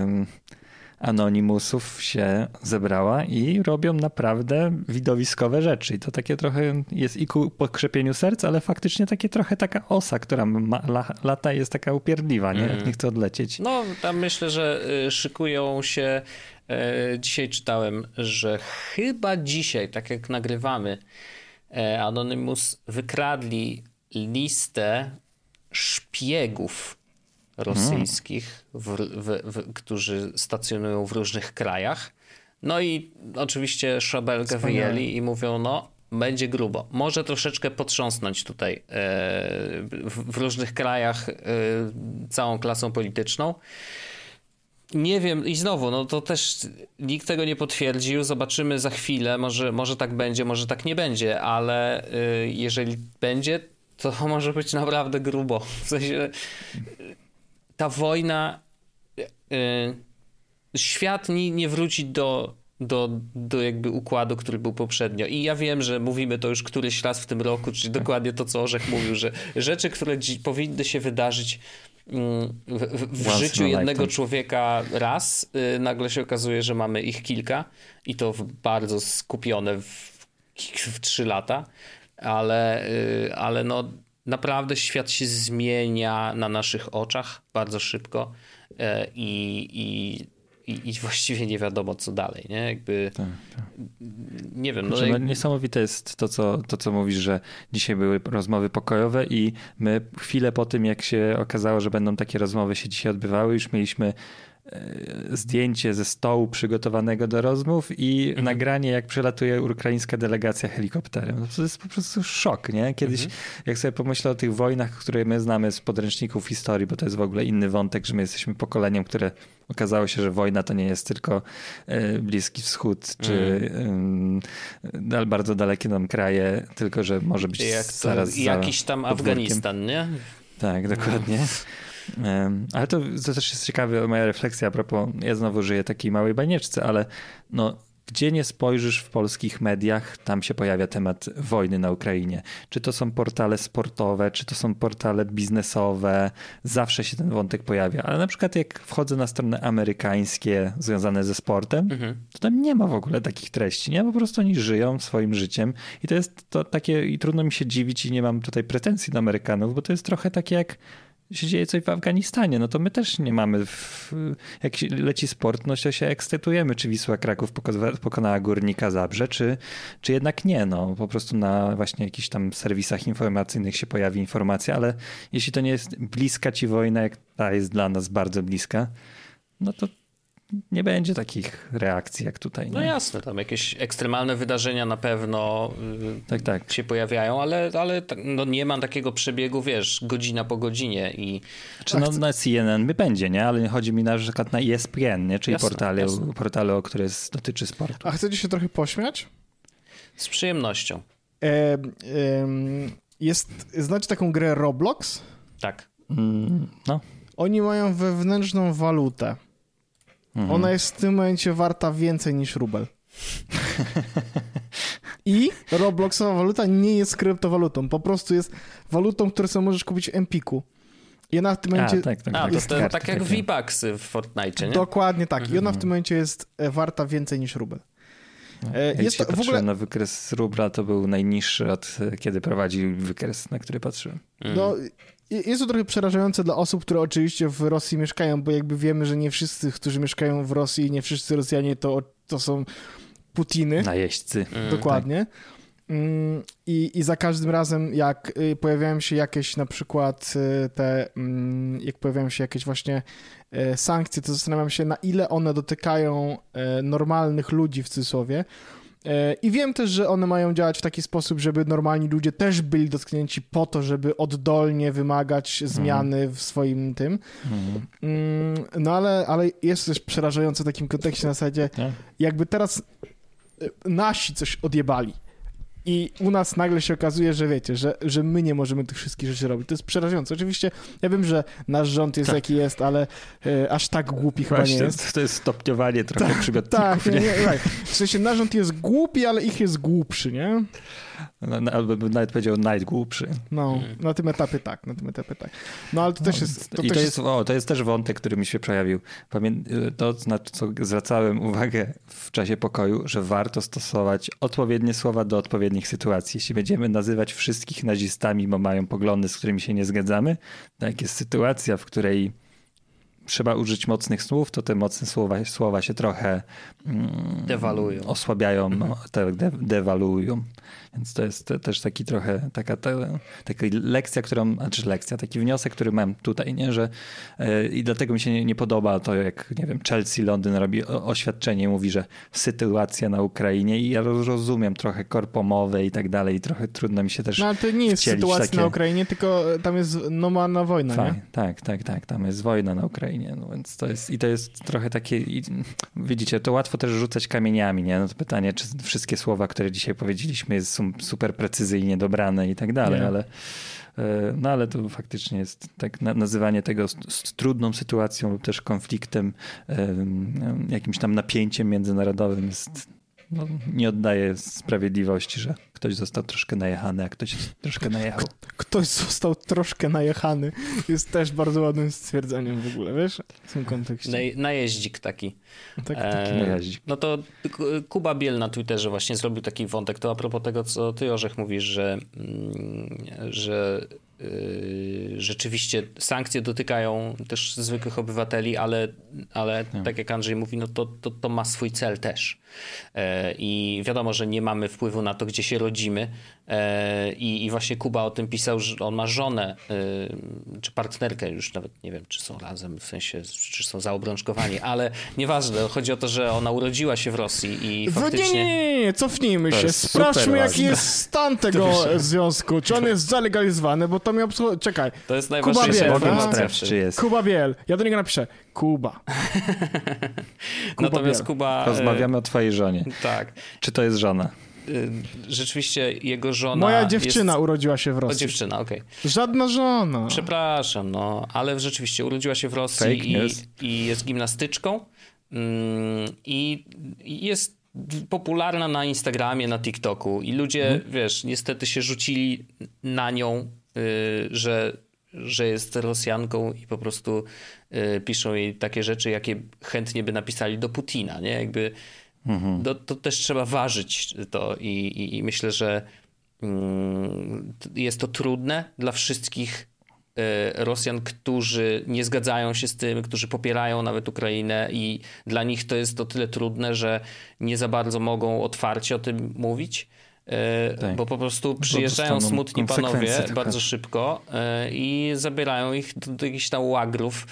Anonymusów się zebrała i robią naprawdę widowiskowe rzeczy. I to takie trochę jest i ku pokrzepieniu serc, ale faktycznie takie trochę taka osa, która lata jest taka upierdliwa, nie chce odlecieć. No, tam myślę, że szykują się. Dzisiaj czytałem, że chyba dzisiaj, tak jak nagrywamy, Anonymous wykradli listę szpiegów rosyjskich, którzy stacjonują w różnych krajach. No i oczywiście szabelkę wyjęli i mówią, no będzie grubo. Może troszeczkę potrząsnąć tutaj w różnych krajach całą klasą polityczną. Nie wiem, i znowu, no to też nikt tego nie potwierdził, zobaczymy za chwilę, może tak będzie, może tak nie będzie, ale jeżeli będzie, to może być naprawdę grubo. W sensie ta wojna, świat nie wróci do jakby układu, który był poprzednio. I ja wiem, że mówimy to już któryś raz w tym roku, czyli dokładnie to, co Orzech mówił, że rzeczy, które powinny się wydarzyć w życiu jednego człowieka raz, nagle się okazuje, że mamy ich kilka i to bardzo skupione w 3 lata, ale no naprawdę świat się zmienia na naszych oczach bardzo szybko i właściwie nie wiadomo, co dalej, nie? Jakby nie wiem. No, niesamowite jest to, co mówisz, że dzisiaj były rozmowy pokojowe i my chwilę po tym, jak się okazało, że będą takie rozmowy się dzisiaj odbywały, już mieliśmy zdjęcie ze stołu przygotowanego do rozmów i nagranie, jak przelatuje ukraińska delegacja helikopterem. No to jest po prostu szok, nie? Kiedyś, jak sobie pomyślę o tych wojnach, które my znamy z podręczników historii, bo to jest w ogóle inny wątek, że my jesteśmy pokoleniem, które okazało się, że wojna to nie jest tylko Bliski Wschód, czy bardzo dalekie nam kraje, tylko że może być zaraz jakiś tam Afganistan, nie? Tak, dokładnie. Ale to też jest ciekawa moja refleksja a propos, ja znowu żyję takiej małej banieczce, ale no gdzie nie spojrzysz w polskich mediach, tam się pojawia temat wojny na Ukrainie. Czy to są portale sportowe, czy to są portale biznesowe, zawsze się ten wątek pojawia. Ale na przykład jak wchodzę na strony amerykańskie związane ze sportem, to tam nie ma w ogóle takich treści, nie? Po prostu oni żyją swoim życiem i to jest to takie, i trudno mi się dziwić i nie mam tutaj pretensji do Amerykanów, bo to jest trochę takie jak się dzieje coś w Afganistanie, no to my też nie mamy, jak leci sport, no to się ekscytujemy, czy Wisła Kraków pokonała Górnika Zabrze, czy jednak nie, no po prostu na właśnie jakichś tam serwisach informacyjnych się pojawi informacja, ale jeśli to nie jest bliska ci wojna, jak ta jest dla nas bardzo bliska, no to nie będzie takich reakcji jak tutaj. No jasne, tam jakieś ekstremalne wydarzenia na pewno tak się pojawiają, ale no nie ma takiego przebiegu, wiesz, godzina po godzinie. Czy no, na CNN będzie, nie? Ale chodzi mi na przykład na ESPN, nie? Czyli jasne, portale, które dotyczy sportu. A chcecie się trochę pośmiać? Z przyjemnością. Znacie taką grę Roblox? Tak. No. Oni mają wewnętrzną walutę. Ona jest w tym momencie warta więcej niż rubel. I Robloxowa waluta nie jest kryptowalutą. Po prostu jest walutą, którą sobie możesz kupić w Empiku. I ona w tym momencie... to tak jak V-Bucksy w Fortnite, nie? Dokładnie tak. I ona w tym momencie jest warta więcej niż rubel. Jest to w ogóle na wykres rubla, to był najniższy od kiedy prowadził wykres, na który patrzyłem. No, jest to trochę przerażające dla osób, które oczywiście w Rosji mieszkają, bo jakby wiemy, że nie wszyscy, którzy mieszkają w Rosji, nie wszyscy Rosjanie to są Putiny. Najeźdźcy. Dokładnie. Tak. I za każdym razem, jak pojawiają się jakieś na przykład jak pojawiają się jakieś właśnie sankcje, to zastanawiam się, na ile one dotykają normalnych ludzi w cudzysłowie. I wiem też, że one mają działać w taki sposób, żeby normalni ludzie też byli dotknięci po to, żeby oddolnie wymagać zmiany w swoim tym. No ale jest też przerażające w takim kontekście na zasadzie, jakby teraz nasi coś odjebali. I u nas nagle się okazuje, że wiecie, że my nie możemy tych wszystkich rzeczy robić. To jest przerażające. Oczywiście ja wiem, że nasz rząd jest jaki jest, ale aż tak głupi chyba nie jest. To jest stopniowanie trochę przymiotników. Tak, tak. W sensie nasz rząd jest głupi, ale ich jest głupszy, nie? Albo bym nawet powiedział najgłupszy. No, na tym etapie tak. No ale to też jest... To jest też wątek, który mi się przejawił. To, na co zwracałem uwagę w czasie pokoju, że warto stosować odpowiednie słowa do odpowiednich sytuacji. Jeśli będziemy nazywać wszystkich nazistami, bo mają poglądy, z którymi się nie zgadzamy, to jak jest sytuacja, w której trzeba użyć mocnych słów, to te mocne słowa się trochę dewaluują. Osłabiają, dewaluują. Więc to jest też taki trochę taka lekcja, taki wniosek, który mam tutaj, nie? Że i dlatego mi się nie podoba to, jak nie wiem, Chelsea Londyn robi oświadczenie i mówi, że sytuacja na Ukrainie i ja rozumiem trochę korpomowe i tak dalej i trochę trudno mi się też no ale to nie jest sytuacja na Ukrainie, tylko tam jest normalna wojna, nie? Tak, tam jest wojna na Ukrainie, no więc to jest trochę takie, widzicie, to łatwo też rzucać kamieniami, nie? No to pytanie, czy wszystkie słowa, które dzisiaj powiedzieliśmy są super precyzyjnie dobrane i tak dalej, ale to faktycznie jest tak nazywanie tego trudną sytuacją lub też konfliktem, jakimś tam napięciem międzynarodowym nie oddaje sprawiedliwości, że ktoś został troszkę najechany, a ktoś troszkę najechał. Ktoś został troszkę najechany. Jest też bardzo ładnym stwierdzeniem w ogóle, wiesz? W tym kontekście. Najeździk taki. Taki najeździk. No to Kuba Biel na Twitterze właśnie zrobił taki wątek. To a propos tego, co ty, Orzech, mówisz, że rzeczywiście sankcje dotykają też zwykłych obywateli, ale tak jak Andrzej mówi, no to ma swój cel też. I wiadomo, że nie mamy wpływu na to, gdzie się rodzimy. I właśnie Kuba o tym pisał, że on ma żonę czy partnerkę, już nawet nie wiem, czy są razem, w sensie, czy są zaobrączkowani, ale nieważne. Chodzi o to, że ona urodziła się w Rosji i faktycznie... Nie, cofnijmy się. Sprawdźmy, jaki jest stan tego związku. Czy on jest zalegalizowany, bo to mi Czekaj. To jest najważniejsze. Kuba Biel. Ja do niego napiszę. Kuba Natomiast Kuba... Rozmawiamy o twojej żonie. Tak. Czy to jest żona? rzeczywiście jego żona... Moja dziewczyna urodziła się w Rosji. O, dziewczyna, okej. Żadna żona. Przepraszam, no, ale rzeczywiście urodziła się w Rosji i jest gimnastyczką i jest popularna na Instagramie, na TikToku i ludzie, wiesz, niestety się rzucili na nią, że jest Rosjanką i po prostu piszą jej takie rzeczy, jakie chętnie by napisali do Putina, nie? Jakby to też trzeba ważyć to i myślę, że jest to trudne dla wszystkich Rosjan, którzy nie zgadzają się z tym, którzy popierają nawet Ukrainę i dla nich to jest o tyle trudne, że nie za bardzo mogą otwarcie o tym mówić, bo po prostu przyjeżdżają smutni panowie bardzo szybko i zabierają ich do jakichś tam łagrów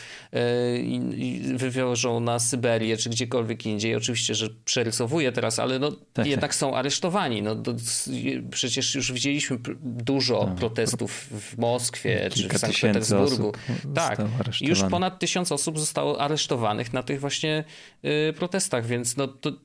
i wywiążą na Syberię czy gdziekolwiek indziej. Oczywiście, że przerysowuję teraz, ale no jednak są aresztowani. No, przecież już widzieliśmy dużo protestów w Moskwie czy w Sankt Petersburgu. Tak, już ponad 1000 osób zostało aresztowanych na tych właśnie protestach, więc no to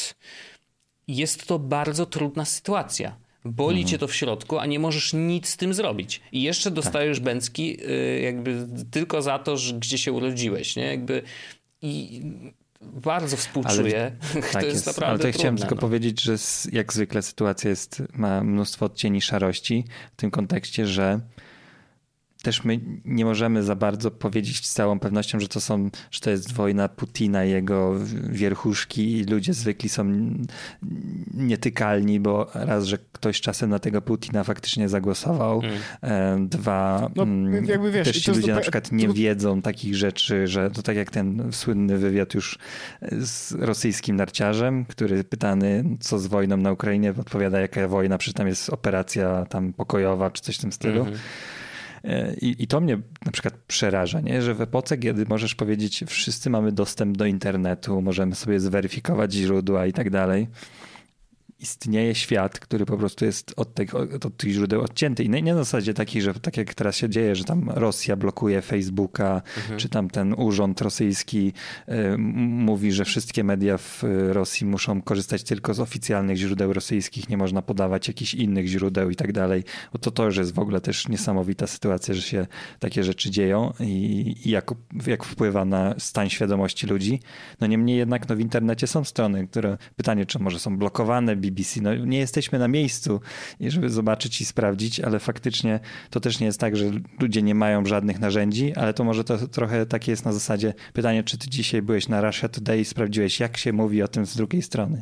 jest to bardzo trudna sytuacja. Boli cię to w środku, a nie możesz nic z tym zrobić. I jeszcze dostajesz bęcki jakby tylko za to, że gdzie się urodziłeś, nie? Jakby i bardzo współczuję. To jest naprawdę ale to trudne, chciałem tylko powiedzieć, że jak zwykle sytuacja ma mnóstwo odcieni szarości w tym kontekście, że też my nie możemy za bardzo powiedzieć z całą pewnością, że to jest wojna Putina i jego wierchuszki i ludzie zwykli są nietykalni, bo raz, że ktoś czasem na tego Putina faktycznie zagłosował, dwa, jakby wiesz, też ci ludzie na przykład nie wiedzą takich rzeczy, że to tak jak ten słynny wywiad już z rosyjskim narciarzem, który pytany co z wojną na Ukrainie, odpowiada jaka wojna, przecież tam jest operacja tam pokojowa czy coś w tym stylu. I to mnie na przykład przeraża, nie? Że w epoce, kiedy możesz powiedzieć, wszyscy mamy dostęp do internetu, możemy sobie zweryfikować źródła i tak dalej, istnieje świat, który po prostu jest od tych źródeł odcięty. I nie na zasadzie takiej, że tak jak teraz się dzieje, że tam Rosja blokuje Facebooka, czy tam ten urząd rosyjski mówi, że wszystkie media w Rosji muszą korzystać tylko z oficjalnych źródeł rosyjskich, nie można podawać jakichś innych źródeł i tak dalej. To już jest w ogóle też niesamowita sytuacja, że się takie rzeczy dzieją i jak wpływa na stan świadomości ludzi. No niemniej jednak w internecie są strony, które pytanie, czy może są blokowane, BBC. No, nie jesteśmy na miejscu, żeby zobaczyć i sprawdzić, ale faktycznie to też nie jest tak, że ludzie nie mają żadnych narzędzi, ale to może to trochę takie jest na zasadzie pytanie, czy ty dzisiaj byłeś na Russia Today i sprawdziłeś, jak się mówi o tym z drugiej strony.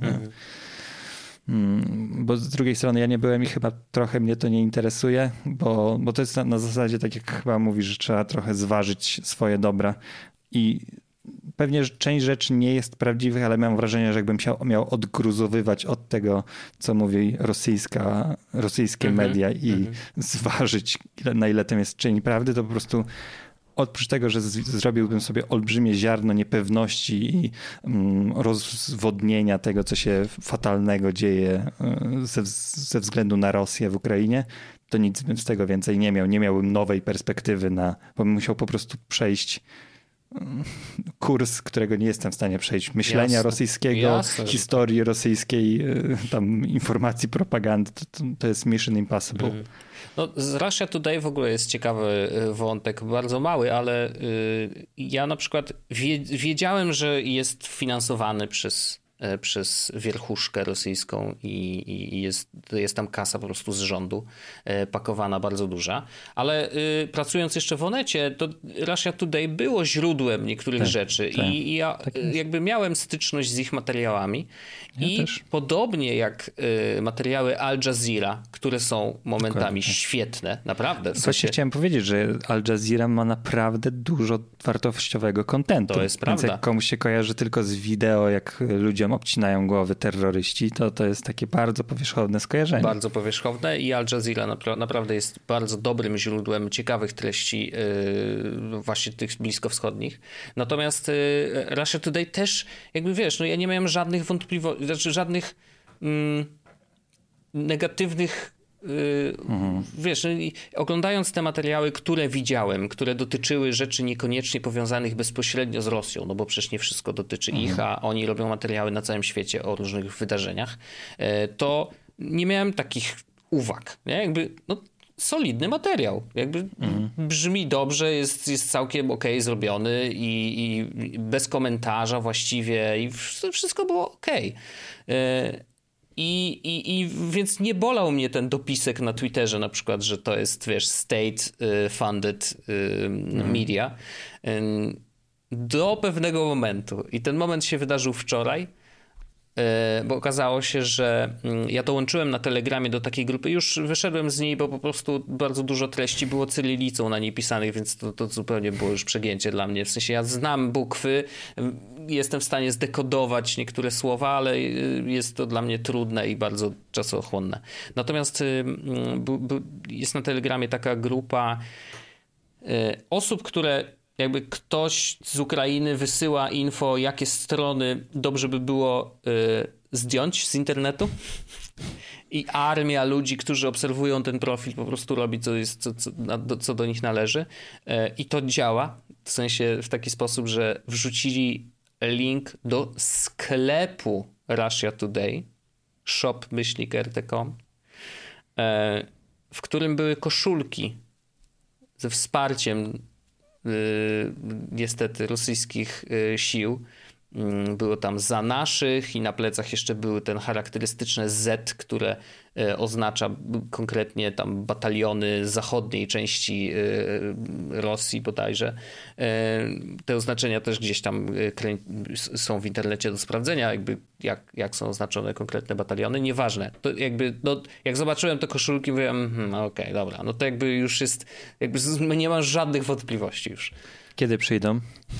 Bo z drugiej strony ja nie byłem i chyba trochę mnie to nie interesuje, bo to jest na zasadzie tak jak chyba mówisz, że trzeba trochę zważyć swoje dobra i pewnie część rzeczy nie jest prawdziwych, ale mam wrażenie, że jakbym miał odgruzowywać od tego, co mówi rosyjskie media i zważyć, na ile tym jest część prawdy, to po prostu oprócz tego, że zrobiłbym sobie olbrzymie ziarno niepewności i rozwodnienia tego, co się fatalnego dzieje ze względu na Rosję w Ukrainie, to nic bym z tego więcej nie miał. Nie miałbym nowej perspektywy bo bym musiał po prostu przejść kurs, którego nie jestem w stanie przejść. Myślenia rosyjskiego, historii rosyjskiej, tam informacji, propagandy. To jest mission impossible. No, z Russia Today w ogóle jest ciekawy wątek, bardzo mały, ale ja na przykład wiedziałem, że jest finansowany przez wierchuszkę rosyjską i jest tam kasa po prostu z rządu pakowana bardzo duża, ale pracując jeszcze w Onecie, to Russia Today było źródłem niektórych rzeczy i ja jakby miałem styczność z ich materiałami też. Podobnie jak materiały Al Jazeera, które są momentami świetne, naprawdę. Właśnie chciałem powiedzieć, że Al Jazeera ma naprawdę dużo wartościowego kontentu. To jest prawda. Więc jak komuś się kojarzy tylko z wideo, jak ludziom obcinają głowy terroryści, to jest takie bardzo powierzchowne skojarzenie. Bardzo powierzchowne i Al Jazeera naprawdę jest bardzo dobrym źródłem ciekawych treści właśnie tych bliskowschodnich. Natomiast Russia Today też, jakby wiesz, no ja nie miałem żadnych wątpliwości, znaczy żadnych negatywnych wiesz, oglądając te materiały, które widziałem, które dotyczyły rzeczy niekoniecznie powiązanych bezpośrednio z Rosją, no bo przecież nie wszystko dotyczy ich, a oni robią materiały na całym świecie o różnych wydarzeniach, to nie miałem takich uwag. Nie? Jakby, solidny materiał. Jakby brzmi dobrze, jest całkiem okej zrobiony i bez komentarza właściwie i wszystko było okej. I więc nie bolał mnie ten dopisek na Twitterze na przykład, że to jest, wiesz, state-funded media. Do pewnego momentu. I ten moment się wydarzył wczoraj, bo okazało się, że ja dołączyłem na Telegramie do takiej grupy. Już wyszedłem z niej, bo po prostu bardzo dużo treści było cyrylicą na niej pisanych, więc to zupełnie było już przegięcie dla mnie. W sensie ja znam bukwy, jestem w stanie zdekodować niektóre słowa, ale jest to dla mnie trudne i bardzo czasochłonne. Natomiast jest na Telegramie taka grupa osób, które jakby ktoś z Ukrainy wysyła info, jakie strony dobrze by było zdjąć z internetu i armia ludzi, którzy obserwują ten profil, po prostu robi co do nich należy i to działa, w sensie w taki sposób, że wrzucili link do sklepu Russia Today, shop.rt.com, w którym były koszulki ze wsparciem niestety rosyjskich sił. Było tam za naszych i na plecach jeszcze były ten charakterystyczne Z, które oznacza konkretnie tam bataliony zachodniej części Rosji bodajże. Te oznaczenia też gdzieś tam są w internecie do sprawdzenia, jakby jak są oznaczone konkretne bataliony. Nieważne. To jakby, jak zobaczyłem te koszulki, mówiłem, okej, dobra, no to jakby już jest, jakby nie mam żadnych wątpliwości już. Kiedy przyjdą?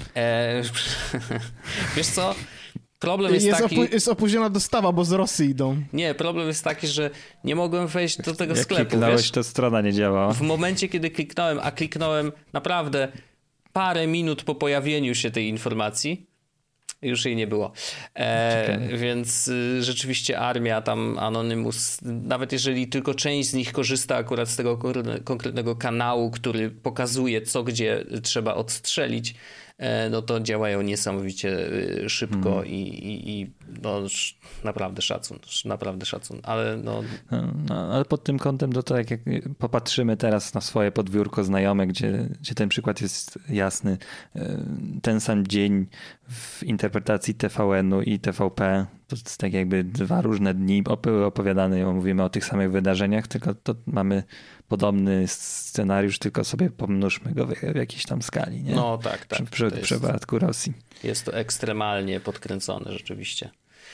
Wiesz co? Problem jest taki... Jest opóźniona dostawa, bo z Rosji idą. Nie, problem jest taki, że nie mogłem wejść do tego sklepu. Jak kliknąłeś, to strona nie działała. W momencie, kiedy kliknąłem naprawdę parę minut po pojawieniu się tej informacji, już jej nie było. Więc rzeczywiście armia tam Anonymous, nawet jeżeli tylko część z nich korzysta akurat z tego konkretnego kanału, który pokazuje, co gdzie trzeba odstrzelić, no to działają niesamowicie szybko i naprawdę szacun, ale ale pod tym kątem to jak popatrzymy teraz na swoje podwórko znajome, gdzie ten przykład jest jasny, ten sam dzień w interpretacji TVN-u i TVP, to jest tak jakby 2 różne dni były opowiadane, mówimy o tych samych wydarzeniach, tylko to mamy podobny scenariusz, tylko sobie pomnóżmy go w jakiejś tam skali, nie? No tak. W przypadku Rosji. Jest to ekstremalnie podkręcone rzeczywiście.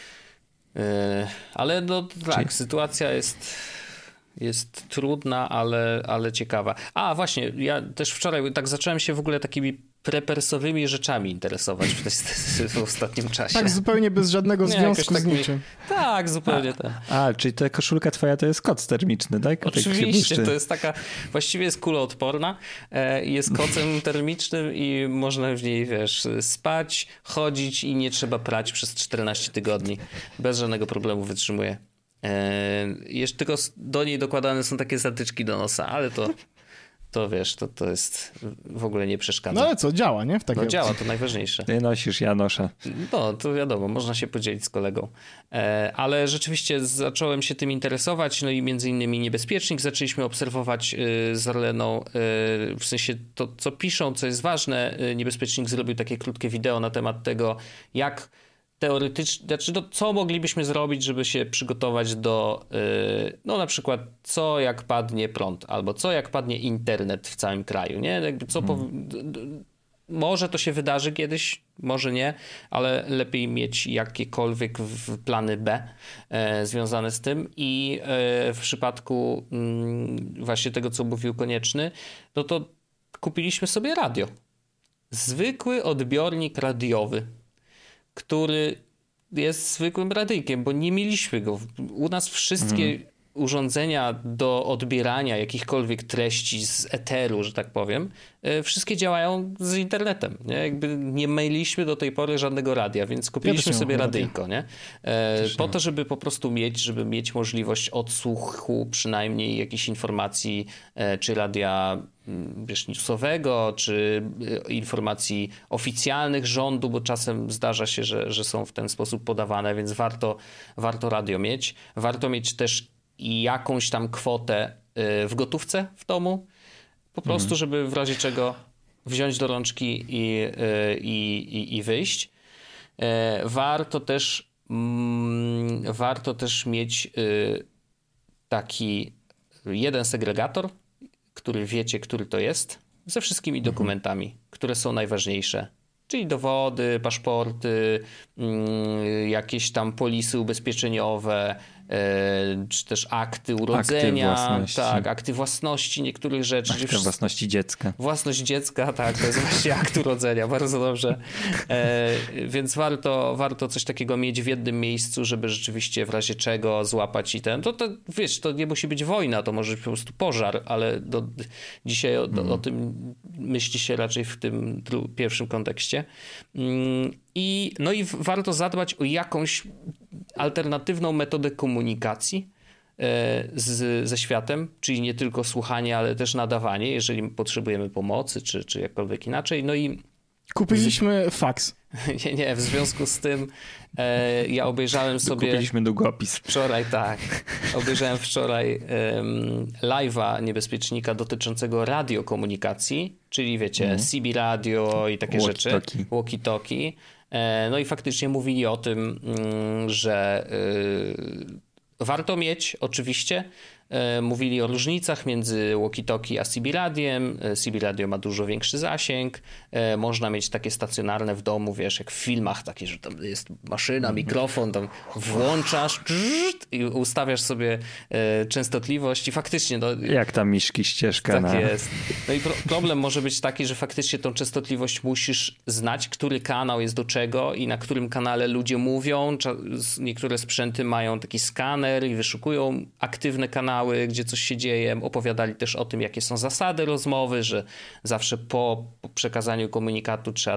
Ale tak, sytuacja jest trudna, ale ciekawa. A właśnie, ja też wczoraj tak zacząłem się w ogóle takimi prepersowymi rzeczami interesować w ostatnim czasie. Tak, zupełnie bez żadnego związku z niczym. Tak, zupełnie tak. Czyli ta koszulka twoja to jest koc termiczny, tak? Oczywiście, to jest taka, właściwie jest kuloodporna, jest kocem termicznym i można w niej, wiesz, spać, chodzić i nie trzeba prać przez 14 tygodni. Bez żadnego problemu wytrzymuje. Jeszcze tylko do niej dokładane są takie zatyczki do nosa, ale to wiesz, to jest w ogóle nie przeszkadza. No ale co, działa, nie? W takiej opcji. Działa, to najważniejsze. Ty nosisz, ja noszę. No, to wiadomo, można się podzielić z kolegą. Ale rzeczywiście zacząłem się tym interesować, no i między innymi Niebezpiecznik zaczęliśmy obserwować z Orleną, w sensie to, co piszą, co jest ważne. Niebezpiecznik zrobił takie krótkie wideo na temat tego, jak teoretycznie, znaczy co moglibyśmy zrobić, żeby się przygotować do na przykład co jak padnie prąd, albo co jak padnie internet w całym kraju, nie? Jakby może to się wydarzy kiedyś, może nie, ale lepiej mieć jakiekolwiek plany B związane z tym i w przypadku właśnie tego, co mówił Konieczny, no to kupiliśmy sobie radio. Zwykły odbiornik radiowy, który jest zwykłym radyjkiem, bo nie mieliśmy go. U nas wszystkie urządzenia do odbierania jakichkolwiek treści z eteru, że tak powiem, wszystkie działają z internetem. Nie? Jakby nie mieliśmy do tej pory żadnego radia, więc kupiliśmy sobie radyjko. Nie? Po to, żeby po prostu mieć możliwość odsłuchu przynajmniej jakichś informacji, czy radia newsowego, czy informacji oficjalnych rządu, bo czasem zdarza się, że są w ten sposób podawane, więc warto radio mieć. Warto mieć też jakąś tam kwotę w gotówce w domu, po prostu, żeby w razie czego wziąć do rączki i wyjść. Warto też mieć taki jeden segregator, który wiecie, który to jest, ze wszystkimi dokumentami, które są najważniejsze. Czyli dowody, paszporty, jakieś tam polisy ubezpieczeniowe, czy też akty urodzenia, akty własności niektórych rzeczy. Akty własności dziecka. Własność dziecka, tak, to jest właśnie akt urodzenia, bardzo dobrze. Więc warto coś takiego mieć w jednym miejscu, żeby rzeczywiście w razie czego złapać i to wiesz, to nie musi być wojna, to może być po prostu pożar, ale dzisiaj o tym myśli się raczej w tym pierwszym kontekście. I warto zadbać o jakąś alternatywną metodę komunikacji ze światem, czyli nie tylko słuchanie, ale też nadawanie, jeżeli potrzebujemy pomocy, czy jakkolwiek inaczej. No i kupiliśmy faks. Nie, w związku z tym ja obejrzałem sobie... Kupiliśmy długopis. Wczoraj, tak. Obejrzałem wczoraj live'a Niebezpiecznika dotyczącego radiokomunikacji, czyli wiecie, CB radio i takie rzeczy. Walkie-talkie. No i faktycznie mówili o tym, że warto mieć oczywiście. Mówili o różnicach między walkie-talkie a CB radiem. CB radio ma dużo większy zasięg. Można mieć takie stacjonarne w domu, wiesz, jak w filmach takie, że tam jest maszyna, mikrofon, tam włączasz i ustawiasz sobie częstotliwość i faktycznie... jak tam miszki ścieżka. Tak jest. No i problem może być taki, że faktycznie tą częstotliwość musisz znać, który kanał jest do czego i na którym kanale ludzie mówią. Niektóre sprzęty mają taki skaner i wyszukują aktywne kanały, gdzie coś się dzieje. Opowiadali też o tym, jakie są zasady rozmowy, że zawsze po przekazaniu komunikatu trzeba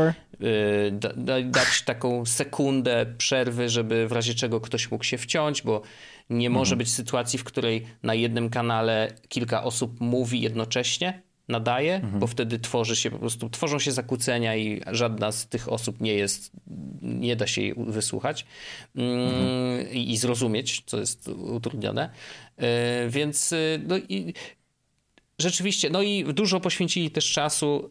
dać taką sekundę przerwy, żeby w razie czego ktoś mógł się wciąć, bo nie może być sytuacji, w której na jednym kanale kilka osób mówi jednocześnie, nadaje, bo wtedy tworzą się zakłócenia i żadna z tych osób nie da się jej wysłuchać i zrozumieć, co jest utrudnione. Więc rzeczywiście, i dużo poświęcili też czasu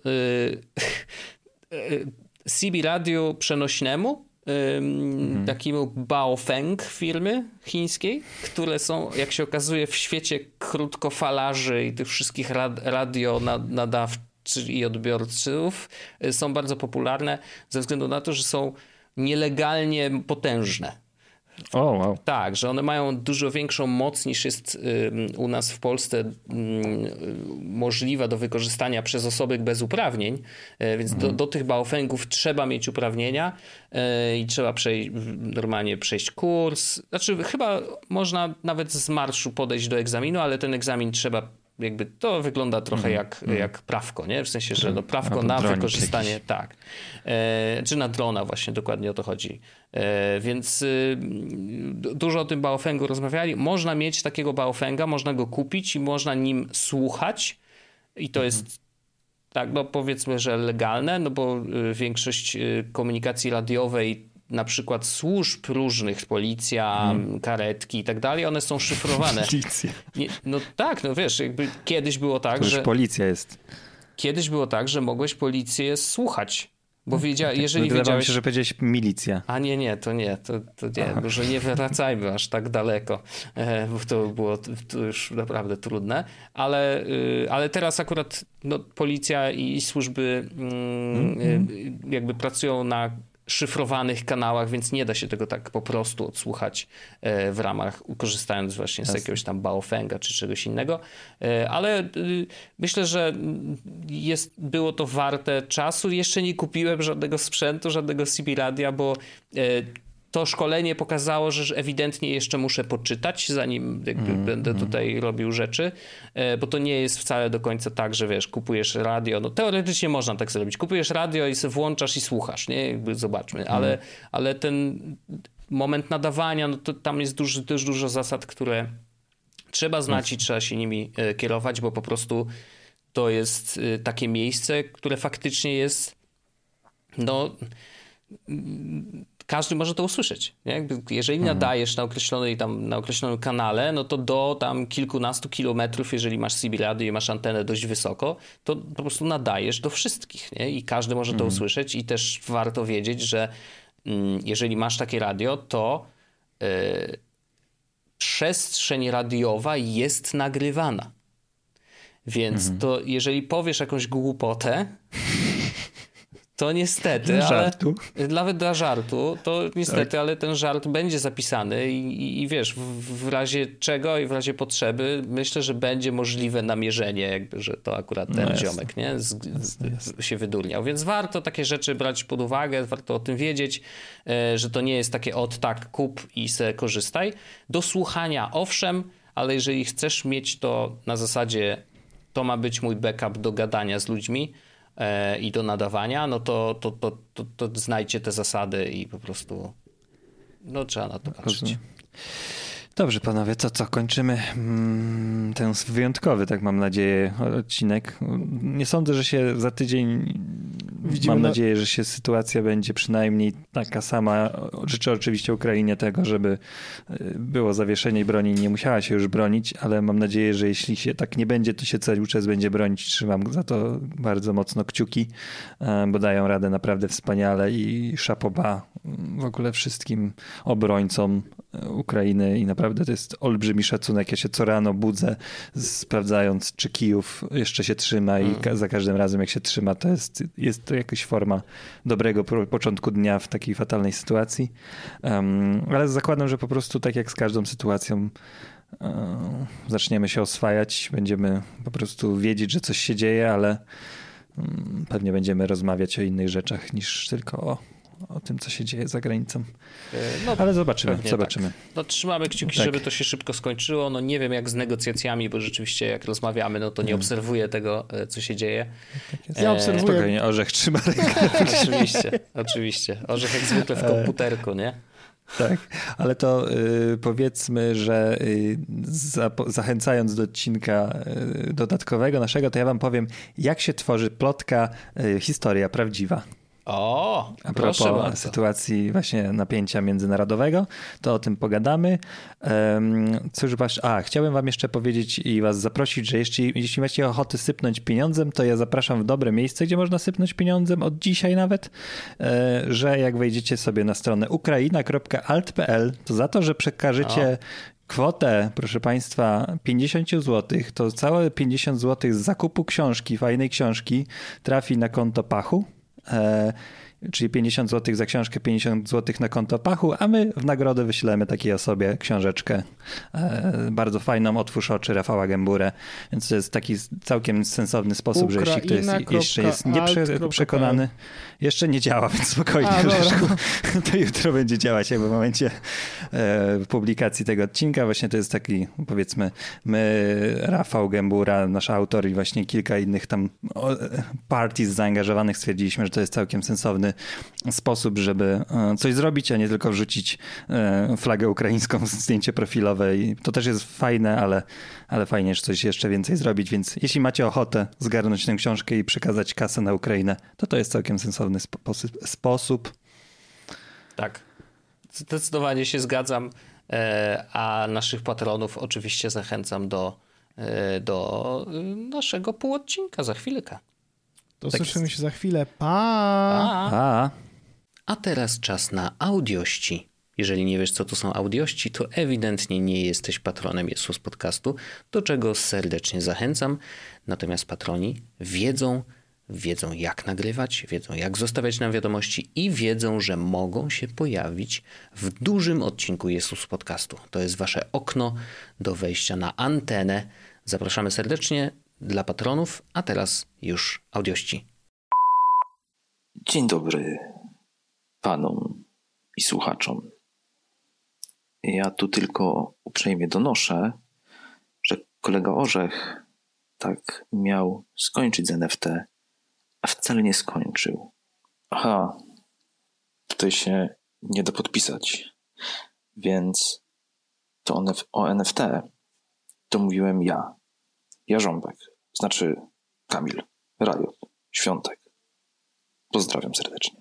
CB radiu przenośnemu, takiemu Baofeng firmy chińskiej, które są, jak się okazuje, w świecie krótkofalarzy i tych wszystkich nadawców i odbiorców są bardzo popularne ze względu na to, że są nielegalnie potężne. Wow. Tak, że one mają dużo większą moc niż jest u nas w Polsce możliwa do wykorzystania przez osoby bez uprawnień, więc do tych Baofengów trzeba mieć uprawnienia i trzeba normalnie przejść kurs. Znaczy chyba można nawet z marszu podejść do egzaminu, ale ten egzamin trzeba to wygląda trochę jak prawko, nie? W sensie, że prawko na wykorzystanie, jakieś. Tak. Czy na drona właśnie, dokładnie o to chodzi. Więc dużo o tym Baofengu rozmawiali. Można mieć takiego Baofenga, można go kupić i można nim słuchać i to jest tak, powiedzmy, że legalne, bo większość komunikacji radiowej na przykład służb różnych, policja, karetki i tak dalej, one są szyfrowane. Policja. Wiesz, kiedyś było tak, to już policja jest. Kiedyś było tak, że mogłeś policję słuchać, bo jeżeli wydawało wiedziałeś... mi się, że powiedziałeś milicja. A nie, to nie, może nie wracajmy aż tak daleko, bo to było już naprawdę trudne, ale teraz akurat policja i służby jakby pracują na szyfrowanych kanałach, więc nie da się tego tak po prostu odsłuchać w ramach, korzystając właśnie z jakiegoś tam Baofenga czy czegoś innego, ale myślę, że było to warte czasu. Jeszcze nie kupiłem żadnego sprzętu, żadnego CB radia, bo to szkolenie pokazało, że ewidentnie jeszcze muszę poczytać, zanim będę tutaj robił rzeczy, bo to nie jest wcale do końca tak, że wiesz, kupujesz radio, no teoretycznie można tak zrobić, kupujesz radio i sobie włączasz i słuchasz, nie? Jakby zobaczmy, ale ten moment nadawania, no to tam jest też dużo zasad, które trzeba znać i trzeba się nimi kierować, bo po prostu to jest takie miejsce, które faktycznie jest, no każdy może to usłyszeć. Nie? Jeżeli nadajesz na określonym kanale, no to do tam kilkunastu kilometrów, jeżeli masz CB radio i masz antenę dość wysoko, to po prostu nadajesz do wszystkich. Nie? I każdy może to usłyszeć i też warto wiedzieć, że jeżeli masz takie radio, to przestrzeń radiowa jest nagrywana. Więc to jeżeli powiesz jakąś głupotę, to niestety, nawet dla żartu, to niestety, tak. Ale ten żart będzie zapisany i wiesz, w razie czego i w razie potrzeby myślę, że będzie możliwe namierzenie, jakby, że to akurat ten ziomek, nie? Się wydurniał. Więc warto takie rzeczy brać pod uwagę, warto o tym wiedzieć, że to nie jest takie tak, kup i se korzystaj. Do słuchania owszem, ale jeżeli chcesz mieć to na zasadzie, to ma być mój backup do gadania z ludźmi, i do nadawania, no to znajdźcie te zasady i po prostu no trzeba na to patrzeć. Dobrze panowie, to co? Kończymy ten wyjątkowy, tak mam nadzieję, odcinek. Nie sądzę, że się za tydzień mam nadzieję, że się sytuacja będzie przynajmniej taka sama. Życzę oczywiście Ukrainie tego, żeby było zawieszenie broni i nie musiała się już bronić, ale mam nadzieję, że jeśli się tak nie będzie, to się cały czas będzie bronić. Trzymam za to bardzo mocno kciuki, bo dają radę naprawdę wspaniale i szapoba w ogóle wszystkim obrońcom Ukrainy i naprawdę to jest olbrzymi szacunek. Ja się co rano budzę, sprawdzając, czy Kijów jeszcze się trzyma i za każdym razem jak się trzyma, to jest to jakaś forma dobrego początku dnia w takiej fatalnej sytuacji. Ale zakładam, że po prostu tak jak z każdą sytuacją zaczniemy się oswajać, będziemy po prostu wiedzieć, że coś się dzieje, ale pewnie będziemy rozmawiać o innych rzeczach niż tylko o tym, co się dzieje za granicą. No, ale zobaczymy. Tak. No, trzymamy kciuki, żeby to się szybko skończyło. No nie wiem jak z negocjacjami, bo rzeczywiście jak rozmawiamy, no to nie obserwuję tego, co się dzieje. Tak ja obserwuję. Spokojnie, Orzech trzyma rękę. Oczywiście. Orzech jak zwykle w komputerku, nie? Tak, ale to powiedzmy, że zachęcając do odcinka dodatkowego naszego, to ja wam powiem, jak się tworzy plotka historia prawdziwa. A propos sytuacji właśnie napięcia międzynarodowego, to o tym pogadamy. Chciałem wam jeszcze powiedzieć i was zaprosić, że jeśli macie ochotę sypnąć pieniądzem, to ja zapraszam w dobre miejsce, gdzie można sypnąć pieniądzem od dzisiaj nawet, że jak wejdziecie sobie na stronę ukraina.alt.pl, to za to, że przekażecie kwotę, proszę państwa, 50 zł, to całe 50 zł z zakupu książki, fajnej książki, trafi na konto Pachu. Czyli 50 zł za książkę, 50 zł na konto Pachu, a my w nagrodę wyślemy takiej osobie książeczkę bardzo fajną, Otwórz oczy Rafała Gemburę, więc to jest taki całkiem sensowny sposób, że jeśli ktoś jeszcze jest nieprzekonany, jeszcze nie działa, więc spokojnie, Leszku, to jutro będzie działać jakby w momencie publikacji tego odcinka. Właśnie to jest taki, powiedzmy, Rafał Gembura, nasz autor i właśnie kilka innych tam parties zaangażowanych stwierdziliśmy, że to jest całkiem sensowny sposób, żeby coś zrobić, a nie tylko wrzucić flagę ukraińską, zdjęcie profilowe i to też jest fajne, ale fajnie, że coś jeszcze więcej zrobić, więc jeśli macie ochotę zgarnąć tę książkę i przekazać kasę na Ukrainę, to jest całkiem sensowny sposób. Tak, zdecydowanie się zgadzam, a naszych patronów oczywiście zachęcam do naszego półodcinka za chwilkę. To słyszymy się za chwilę. Pa! A teraz czas na audiości. Jeżeli nie wiesz, co to są audiości, to ewidentnie nie jesteś patronem Jesus Podcastu, do czego serdecznie zachęcam. Natomiast patroni wiedzą jak nagrywać, wiedzą jak zostawiać nam wiadomości i wiedzą, że mogą się pojawić w dużym odcinku Jesus Podcastu. To jest wasze okno do wejścia na antenę. Zapraszamy serdecznie dla patronów, a teraz już audiości. Dzień dobry panom i słuchaczom Ja tu tylko uprzejmie donoszę, że kolega Orzech tak miał skończyć z NFT, a wcale nie skończył. Aha, tutaj się nie da podpisać, więc to o NFT to mówiłem ja, Jarząbek, znaczy Kamil, Rajot, Świątek. Pozdrawiam serdecznie.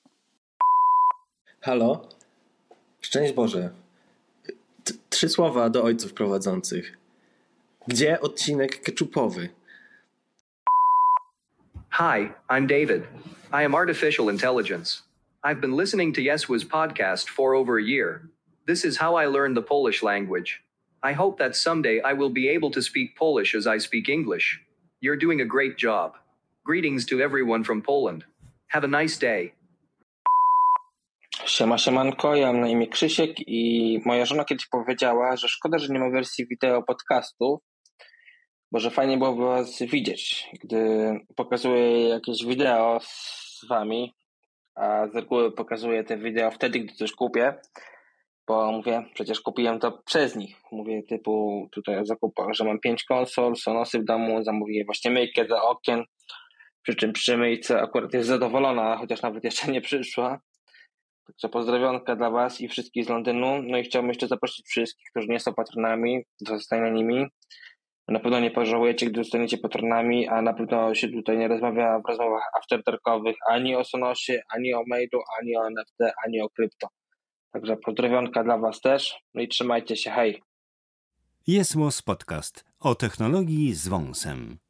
Halo? Szczęść Boże. 3 słowa do ojców prowadzących. Gdzie odcinek keczupowy? Hi, I'm David. I am artificial intelligence. I've been listening to Yeswa's podcast for over a year. This is how I learned the Polish language. I hope that someday I will be able to speak Polish as I speak English. You're doing a great job. Greetings to everyone from Poland. Have a nice day. Siemanko, ja mam na imię Krzysiek i moja żona kiedyś powiedziała, że szkoda, że nie ma wersji wideo podcastu, bo że fajnie byłoby was widzieć, gdy pokazuję jakieś wideo z wami, a z reguły pokazuję te wideo wtedy, gdy coś kupię, bo mówię, przecież kupiłem to przez nich. Mówię typu tutaj o zakupach, że mam 5 konsol, Sonosy w domu, zamówiłem właśnie myjkę do okien, przy czym przy myjce akurat jest zadowolona, chociaż nawet jeszcze nie przyszła. Także pozdrowionka dla was i wszystkich z Londynu. No i chciałbym jeszcze zaprosić wszystkich, którzy nie są patronami, do zostania nimi. Na pewno nie pożałujecie, gdy zostaniecie patronami, a na pewno się tutaj nie rozmawia w rozmowach afterdarkowych ani o Sonosie, ani o mailu, ani o NFT, ani o krypto. Także pozdrowionka dla was też. No i trzymajcie się, hej! Jest Podcast o technologii z wąsem.